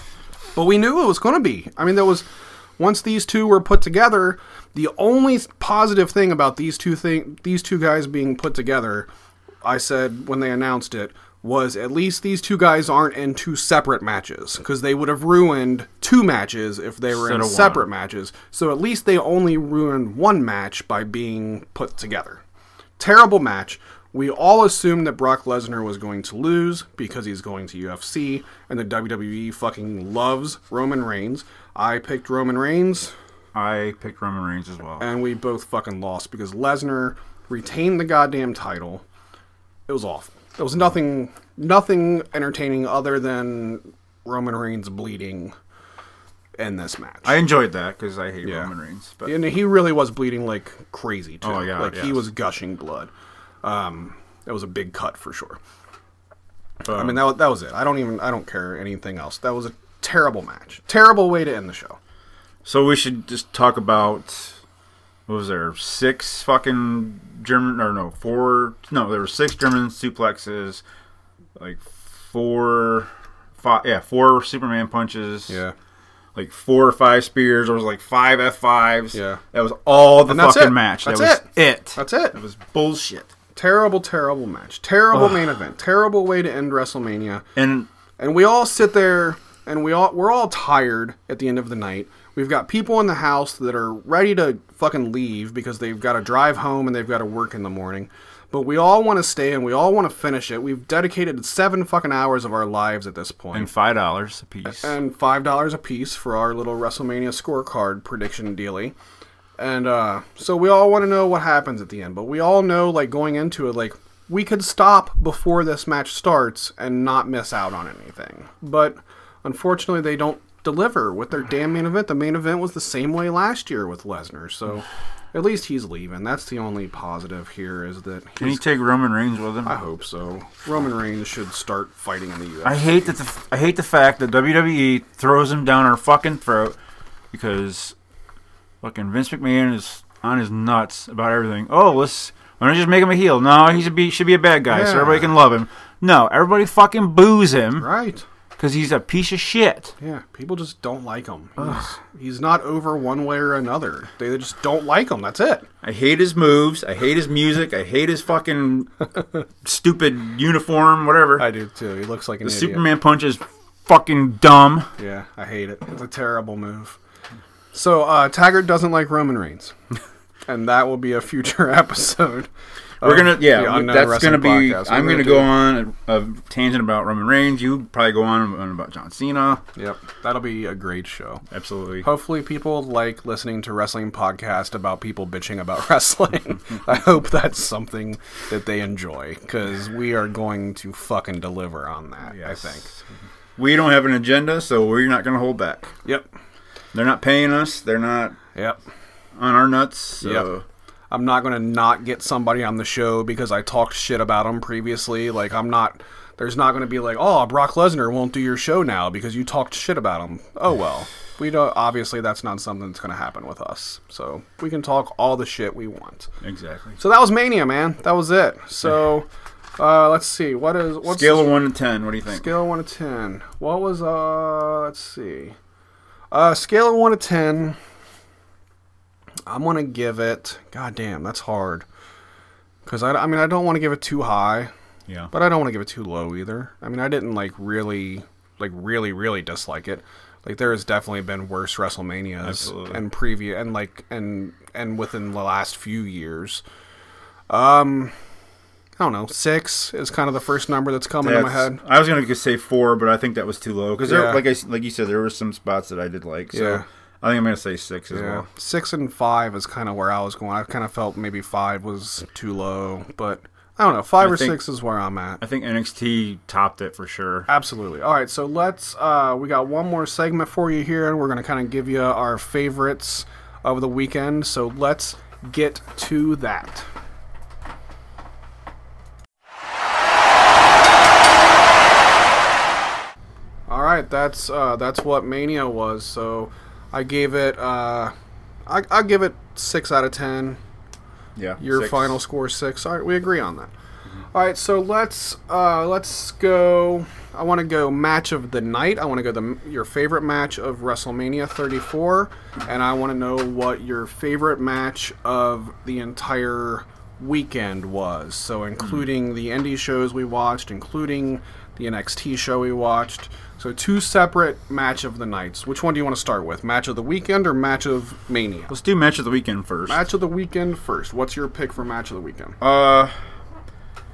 But we knew it was going to be. I mean, once these two were put together, the only positive thing about these two guys being put together, I said when they announced it, was at least these two guys aren't in 2 separate matches, because they would have ruined 2 matches if they were in separate matches. So at least they only ruined 1 match by being put together. Terrible match. We all assumed that Brock Lesnar was going to lose because he's going to UFC, and the WWE fucking loves Roman Reigns. I picked Roman Reigns. I picked Roman Reigns as well. And we both fucking lost because Lesnar retained the goddamn title. It was awful. There was nothing entertaining other than Roman Reigns bleeding in this match. I enjoyed that because I hate Roman Reigns. But and he really was bleeding like crazy too. Oh my God, he was gushing blood. It was a big cut for sure. I mean that was it. I don't care anything else. That was a terrible match. Terrible way to end the show. So we should just talk about, what was there, 6 fucking German, or no, 4, no, there were 6 German suplexes, like 4 Superman punches. Yeah. Like 4 or 5 spears. There was like 5 F5s. Yeah. That was all the fucking match. That's it. That's it. It was bullshit. Terrible match. Terrible main event. Terrible way to end WrestleMania. And we all sit there and we're all tired at the end of the night. We've got people in the house that are ready to fucking leave because they've got to drive home and they've got to work in the morning. But we all want to stay and we all want to finish it. We've dedicated 7 fucking hours of our lives at this point. And $5 a piece. And $5 a piece for our little WrestleMania scorecard prediction dealy. And so we all want to know what happens at the end. But we all know, like, going into it, like, we could stop before this match starts and not miss out on anything. But unfortunately, they don't deliver with their damn main event. The main event was the same way last year with Lesnar. So at least he's leaving. That's the only positive here is that Can he take Roman Reigns with him? I hope so. Roman Reigns should start fighting in the UFC. I hate the fact that WWE throws him down our fucking throat because fucking Vince McMahon is on his nuts about everything. Oh, why don't you just make him a heel? No, he should be a bad guy so everybody can love him. No, everybody fucking boos him. Right. Because he's a piece of shit. Yeah, people just don't like him. He's not over one way or another. They just don't like him. That's it. I hate his moves. I hate his music. I hate his fucking stupid uniform, whatever. I do too. He looks like an idiot. The Superman punch is fucking dumb. Yeah, I hate it. It's a terrible move. So, Taggart doesn't like Roman Reigns. And that will be a future episode. We're gonna, that's gonna be. Podcast. I'm gonna go on a tangent about Roman Reigns. You probably go on about John Cena. Yep, that'll be a great show. Absolutely. Hopefully, people like listening to wrestling podcast about people bitching about wrestling. I hope that's something that they enjoy because we are going to fucking deliver on that. Yes. I think we don't have an agenda, so we're not gonna hold back. Yep. They're not paying us. They're not. Yep. On our nuts. So. Yep. I'm not going to not get somebody on the show because I talked shit about them previously. Like, there's not going to be like, oh, Brock Lesnar won't do your show now because you talked shit about him. Oh, well. Obviously, that's not something that's going to happen with us. So, we can talk all the shit we want. Exactly. So, that was Mania, man. That was it. So, let's see. What's Scale of 1 to 10. What do you think? Scale of 1 to 10. What was, let's see. Scale of 1 to 10. I'm going to give it... God damn, that's hard. Because, I don't want to give it too high. Yeah. But I don't want to give it too low either. I mean, I didn't, really dislike it. Like, there has definitely been worse WrestleManias. Absolutely. And within the last few years. I don't know. 6 is kind of the first number that's coming to my head. I was going to say 4, but I think that was too low. Because, like you said, there were some spots that I did like. So. Yeah. I think I'm going to say 6 as well. 6 and 5 is kind of where I was going. I kind of felt maybe 5 was too low, but I don't know. 5 or 6 is where I'm at. I think NXT topped it for sure. Absolutely. All right, so let's, we got one more segment for you here, and we're going to kind of give you our favorites of the weekend. So let's get to that. All right, that's what Mania was. So I gave it I give it 6 out of 10. Yeah. Your 6. final score 6. All right, we agree on that. Mm-hmm. All right, so let's go. I want to go match of the night. I want to go your favorite match of WrestleMania 34, and I want to know what your favorite match of the entire weekend was. So including the indie shows we watched, including the NXT show we watched. So 2 separate match of the nights. Which one do you want to start with? Match of the weekend or match of Mania? Let's do match of the weekend first. Match of the weekend first. What's your pick for match of the weekend?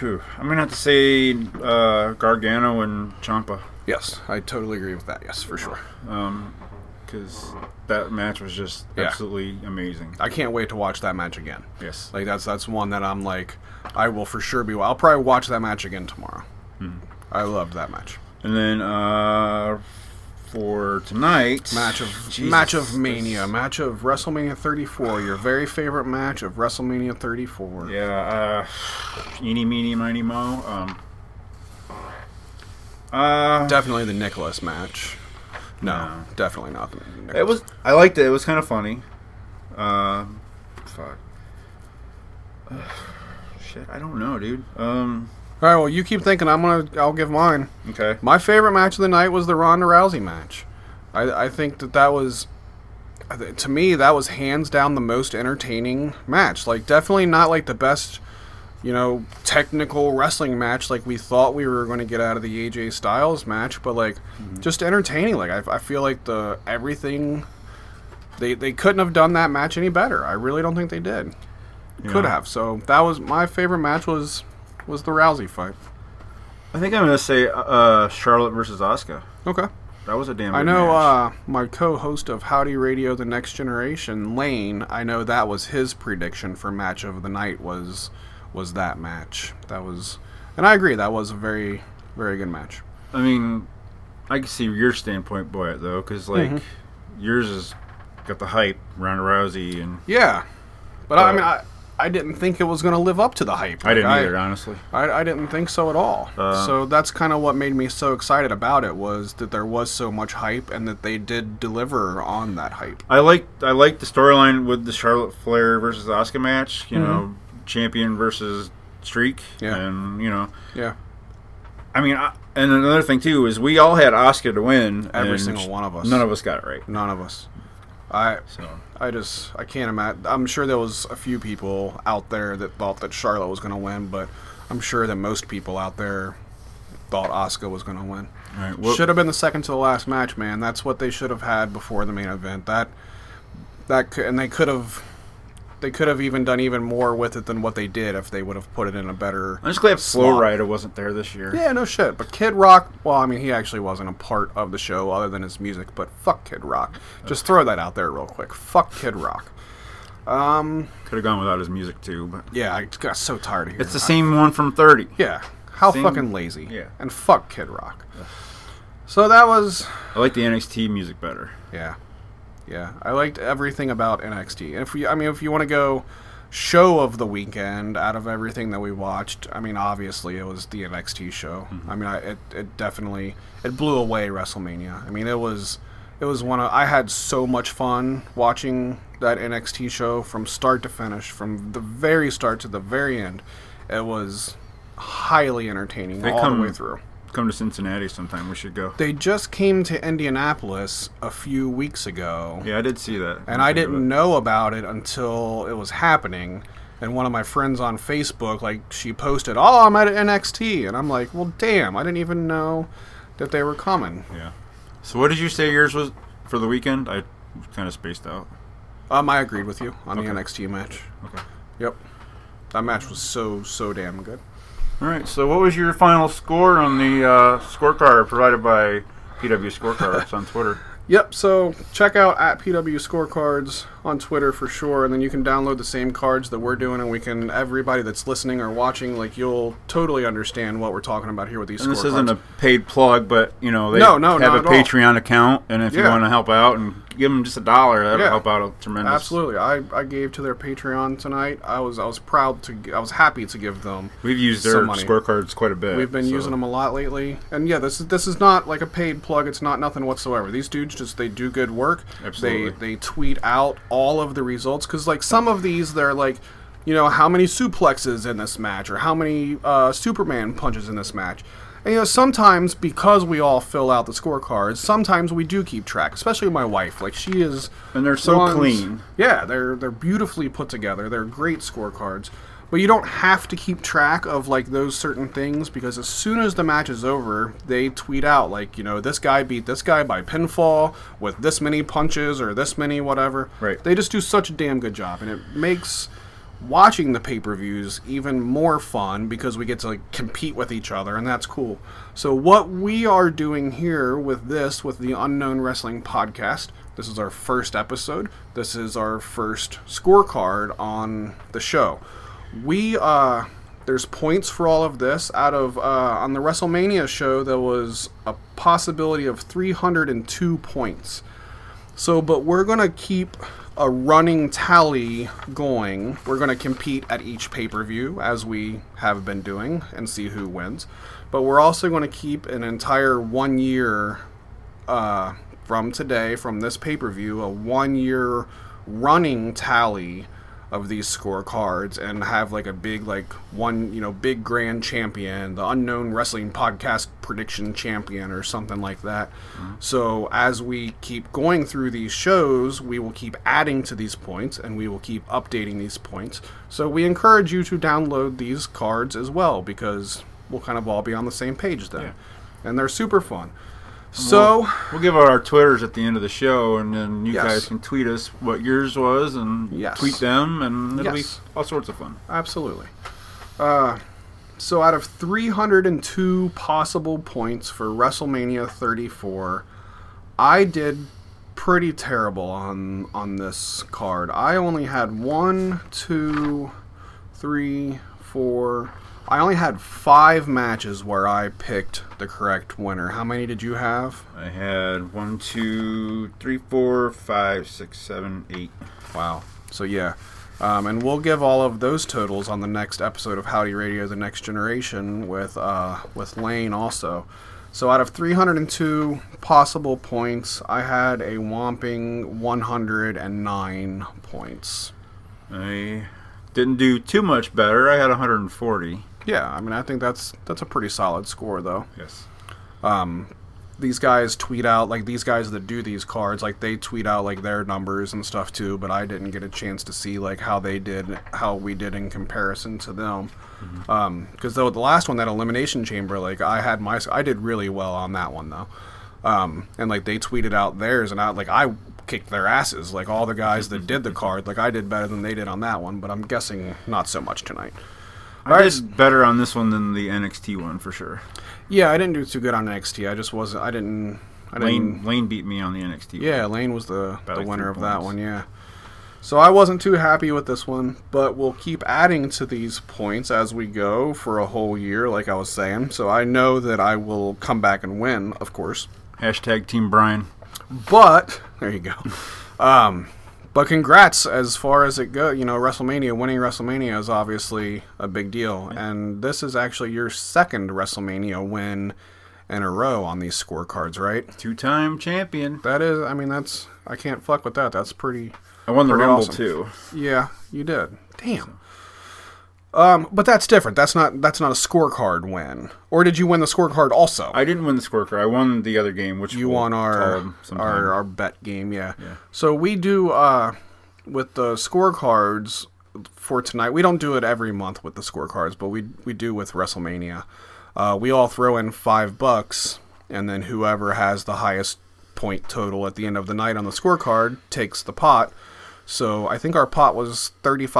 I'm gonna have to say Gargano and Ciampa. Yes, I totally agree with that. Yes, for sure. Because that match was just absolutely amazing. I can't wait to watch that match again. Yes, like that's one that I'm like, I will for sure be. I'll probably watch that match again tomorrow. I loved that match. And then for tonight, match of Mania, match of WrestleMania 34, your very favorite match of WrestleMania 34. Yeah, eeny, meeny, miny, mo. Definitely the Nicholas match. No, definitely not the Nicholas. It was. I liked it. It was kind of funny. Fuck. Shit, I don't know, dude. All right, well, you keep thinking. I'll give mine. Okay. My favorite match of the night was the Ronda Rousey match. I think that was, to me, that was hands down the most entertaining match. Like, definitely not like the best, technical wrestling match like we thought we were going to get out of the AJ Styles match, but like, just entertaining. Like, I feel like everything, they couldn't have done that match any better. I really don't think they did. Could have. So that was my favorite match. Was the Rousey fight. I think I'm going to say Charlotte versus Asuka. Okay. That was a damn good I know match. My co-host of Howdy Radio The Next Generation, Lane, I know that was his prediction for match of the night was that match. That was, and I agree, that was a very, very good match. I mean, I can see your standpoint, boy, though, because, like, yours has got the hype, Ronda Rousey, and... Yeah. But I mean, I didn't think it was going to live up to the hype. I didn't either, honestly. I didn't think so at all. So that's kind of what made me so excited about it, was that there was so much hype and that they did deliver on that hype. I liked the storyline with the Charlotte Flair versus Asuka match, you know, champion versus streak. Yeah. And, Yeah. I mean, and another thing, too, is we all had Asuka to win. Every single one of us. None of us got it right. None of us. I can't imagine. I'm sure there was a few people out there that thought that Charlotte was going to win, but I'm sure that most people out there thought Asuka was going to win. Right, well, should have been the second to the last match, man. That's what they should have had before the main event. And they could have even done even more with it than what they did if they would have put it in a better. I'm just glad Flow slot. Rider wasn't there this year. Yeah, no shit. But Kid Rock, well, I mean, he actually wasn't a part of the show other than his music, but fuck Kid Rock. Just throw that out there real quick. Fuck Kid Rock. Could have gone without his music, too. But yeah, I got so tired of hearing it's the same one from 30. Yeah. How Same, fucking lazy. yeah. And fuck Kid Rock. So that was... I like the NXT music better. Yeah. Yeah. I liked everything about NXT. And if you want to go show of the weekend out of everything that we watched, I mean, obviously it was the NXT show. I mean, it definitely... It blew away WrestleMania. I mean, it was I had so much fun watching that NXT show from start to finish, from the very start to the very end. It was highly entertaining all the way through. Come to Cincinnati sometime. We should go. They just came to Indianapolis a few weeks ago. Yeah, I did see that. And I didn't know about it until it was happening. And one of my friends on Facebook, like, she posted, "Oh, I'm at NXT." And I'm like, well, damn, I didn't even know that they were coming. Yeah. So what did you say yours was for the weekend? I kind of spaced out. I agreed with you on the Okay. NXT match. Okay. Yep. That match was so damn good. All right. So what was your final score on the scorecard provided by PW Scorecards on Twitter? Yep, so check out at PW Scorecards on Twitter for sure, and then you can download the same cards that we're doing, and everybody that's listening or watching, like, you'll totally understand what we're talking about here with these scorecards. And this isn't a paid plug, but, they No, have not a at all. Patreon account, and if you want to help out and give them just $1, that'll help out tremendous. Absolutely. I gave to their Patreon tonight. I was happy to give them. We've used their scorecards quite a bit. We've been using them a lot lately. And yeah, this is not like a paid plug. It's not nothing whatsoever. These dudes they do good work. Absolutely. They tweet out all of the results, because like some of these, they're like, how many suplexes in this match, or how many Superman punches in this match. And sometimes, because we all fill out the scorecards, sometimes we do keep track, especially my wife. Like, she is... And they're so clean. Yeah, they're beautifully put together. They're great scorecards. But you don't have to keep track of, like, those certain things, because as soon as the match is over, they tweet out, like, this guy beat this guy by pinfall with this many punches or this many whatever. Right. They just do such a damn good job, and it makes watching the pay-per-views even more fun because we get to like compete with each other, and that's cool. So what we are doing here with the Unknown Wrestling Podcast, this is our first episode. This is our first scorecard on the show. There's points for all of this. Out of on the WrestleMania show, there was a possibility of 302 points. So, but we're going to keep a running tally going. We're going to compete at each pay-per-view, as we have been doing, and see who wins. But we're also going to keep an entire 1 year from today, from this pay-per-view, a 1 year running tally of these scorecards, and have like a big, like one, big grand champion, the Unknown Wrestling Podcast prediction champion, or something like that. Mm-hmm. So as we keep going through these shows, we will keep adding to these points, and we will keep updating these points. So we encourage you to download these cards as well, because we'll kind of all be on the same page then. Yeah. And they're super fun. So we'll give out our Twitters at the end of the show, and then you guys can tweet us what yours was, and tweet them, and it'll be all sorts of fun. Absolutely. So out of 302 possible points for WrestleMania 34, I did pretty terrible on this card. I only had 1, 2, 3, 4... I only had 5 matches where I picked the correct winner. How many did you have? I had 1, 2, 3, 4, 5, 6, 7, 8. Wow. So yeah. And we'll give all of those totals on the next episode of Howdy Radio, The Next Generation, with Lane also. So out of 302 possible points, I had a whopping 109 points. I didn't do too much better. I had 140. Yeah, I mean, I think that's a pretty solid score, though. Yes. These guys tweet out, like, these guys that do these cards, like, they tweet out, like, their numbers and stuff, too, but I didn't get a chance to see, like, how we did in comparison to them. Because, the last one, that Elimination Chamber, like, I did really well on that one, though. And, like, they tweeted out theirs, and I kicked their asses. Like, all the guys that did the card, like, I did better than they did on that one, but I'm guessing not so much tonight. I did better on this one than the NXT one, for sure. Yeah, I didn't do too good on NXT. I just wasn't... Lane beat me on the NXT one. Yeah, Lane was the winner of that one, yeah. So I wasn't too happy with this one, but we'll keep adding to these points as we go for a whole year, like I was saying. So I know that I will come back and win, of course. Hashtag Team Brian. But, there you go. But congrats as far as it goes. Winning WrestleMania is obviously a big deal. And this is actually your second WrestleMania win in a row on these scorecards, right? 2-time champion. That is, I mean, I can't fuck with that. That's pretty... I won the Rumble, awesome. too. Yeah, you did. Damn. But that's different. That's not a scorecard win. Or did you win the scorecard also? I didn't win the scorecard. I won the other game, which you won our bet game. Yeah. So we do with the scorecards for tonight. We don't do it every month with the scorecards, but we do with WrestleMania. We all throw in $5, and then whoever has the highest point total at the end of the night on the scorecard takes the pot. So I think our pot was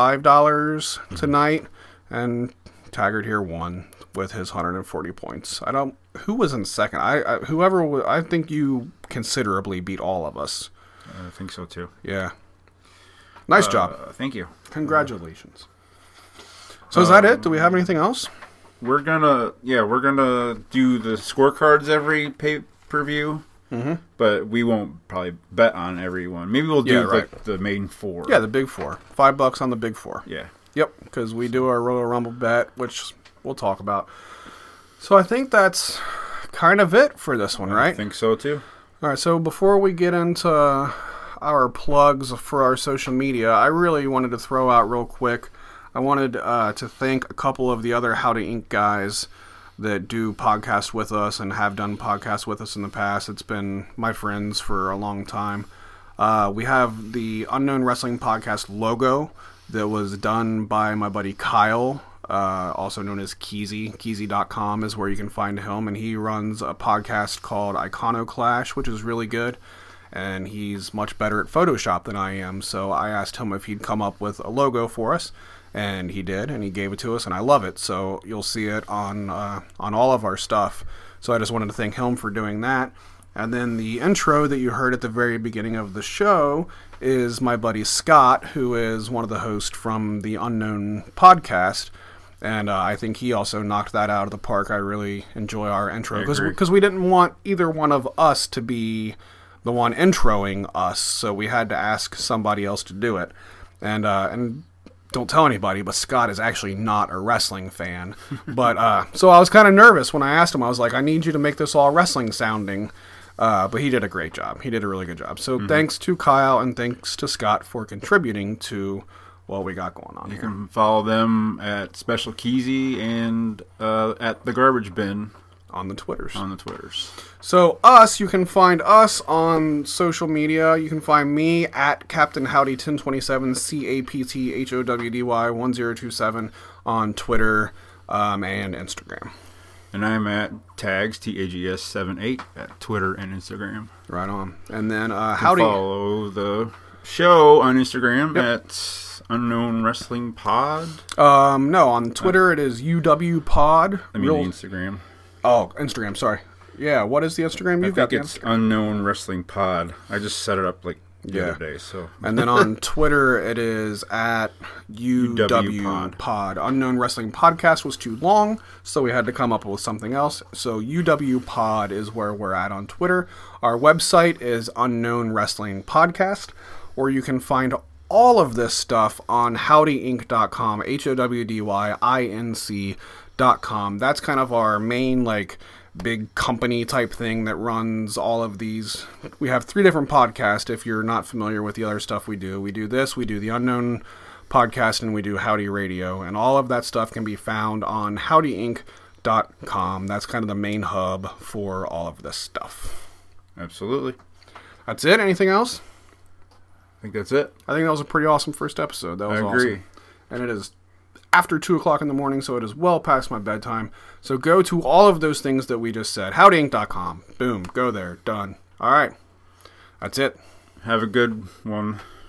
$35 tonight, and Taggart here won with his 140 points. Who was in second? I think you considerably beat all of us. I think so too. Yeah. Nice job. Thank you. Congratulations. So is that it? Do we have anything else? We're gonna do the scorecards every pay-per-view. Mm-hmm. But we won't probably bet on every one. Maybe we'll do the main 4. Yeah, the big 4. $5 on the big 4. Yeah. Yep, because we do our Royal Rumble bet, which we'll talk about. So I think that's kind of it for this one, right? I think so, too. All right, so before we get into our plugs for our social media, I really wanted to throw out real quick, I wanted to thank a couple of the other Howdy Inc. guys that do podcasts with us and have done podcasts with us in the past. It's been my friends for a long time. We have the Unknown Wrestling Podcast logo that was done by my buddy Kyle, also known as Keezy. Keezy.com is where you can find him, and he runs a podcast called Iconoclash, which is really good, and he's much better at Photoshop than I am, so I asked him if he'd come up with a logo for us, And he did, and he gave it to us, and I love it. So you'll see it on all of our stuff. So I just wanted to thank him for doing that. And then the intro that you heard at the very beginning of the show is my buddy Scott, who is one of the hosts from the Unknown podcast. And I think he also knocked that out of the park. I really enjoy our intro because we didn't want either one of us to be the one introing us, so we had to ask somebody else to do it. And don't tell anybody, but Scott is actually not a wrestling fan. But so I was kind of nervous when I asked him. I was like, I need you to make this all wrestling sounding. But he did a great job. He did a really good job. So thanks to Kyle and thanks to Scott for contributing to what we got going on here. You can follow them at Special Keezy and at The Garbage Bin. On the Twitters. So you can find us on social media. You can find me at Captain Howdy 1027, CAPTHOWDY 1027 on Twitter and Instagram. And I'm at Tags, TAGS78 at Twitter and Instagram. Right on. And then Howdy. Follow the show on Instagram at Unknown Wrestling Pod. No, on Twitter it is UW Pod. I mean Instagram. Oh, Instagram, sorry. Yeah, what is the Instagram? I think it's Unknown Wrestling Pod. I just set it up the other day. So. And then on Twitter, it is at UW Pod. Unknown Wrestling Podcast was too long, so we had to come up with something else. So UW Pod is where we're at on Twitter. Our website is Unknown Wrestling Podcast, or you can find all of this stuff on howdyinc.com, HOWDYINC.com. That's kind of our main, big company type thing that runs all of these. We have 3 different podcasts if you're not familiar with the other stuff we do. We do this, we do the Unknown Podcast, and we do Howdy Radio. And all of that stuff can be found on howdyinc.com. That's kind of the main hub for all of this stuff. Absolutely. That's it? Anything else? I think that's it. I think that was a pretty awesome first episode. That was I agree. Awesome. And it is after 2 o'clock in the morning, so it is well past my bedtime. So go to all of those things that we just said. Howdyinc.com. Boom. Go there. Done. All right. That's it. Have a good one.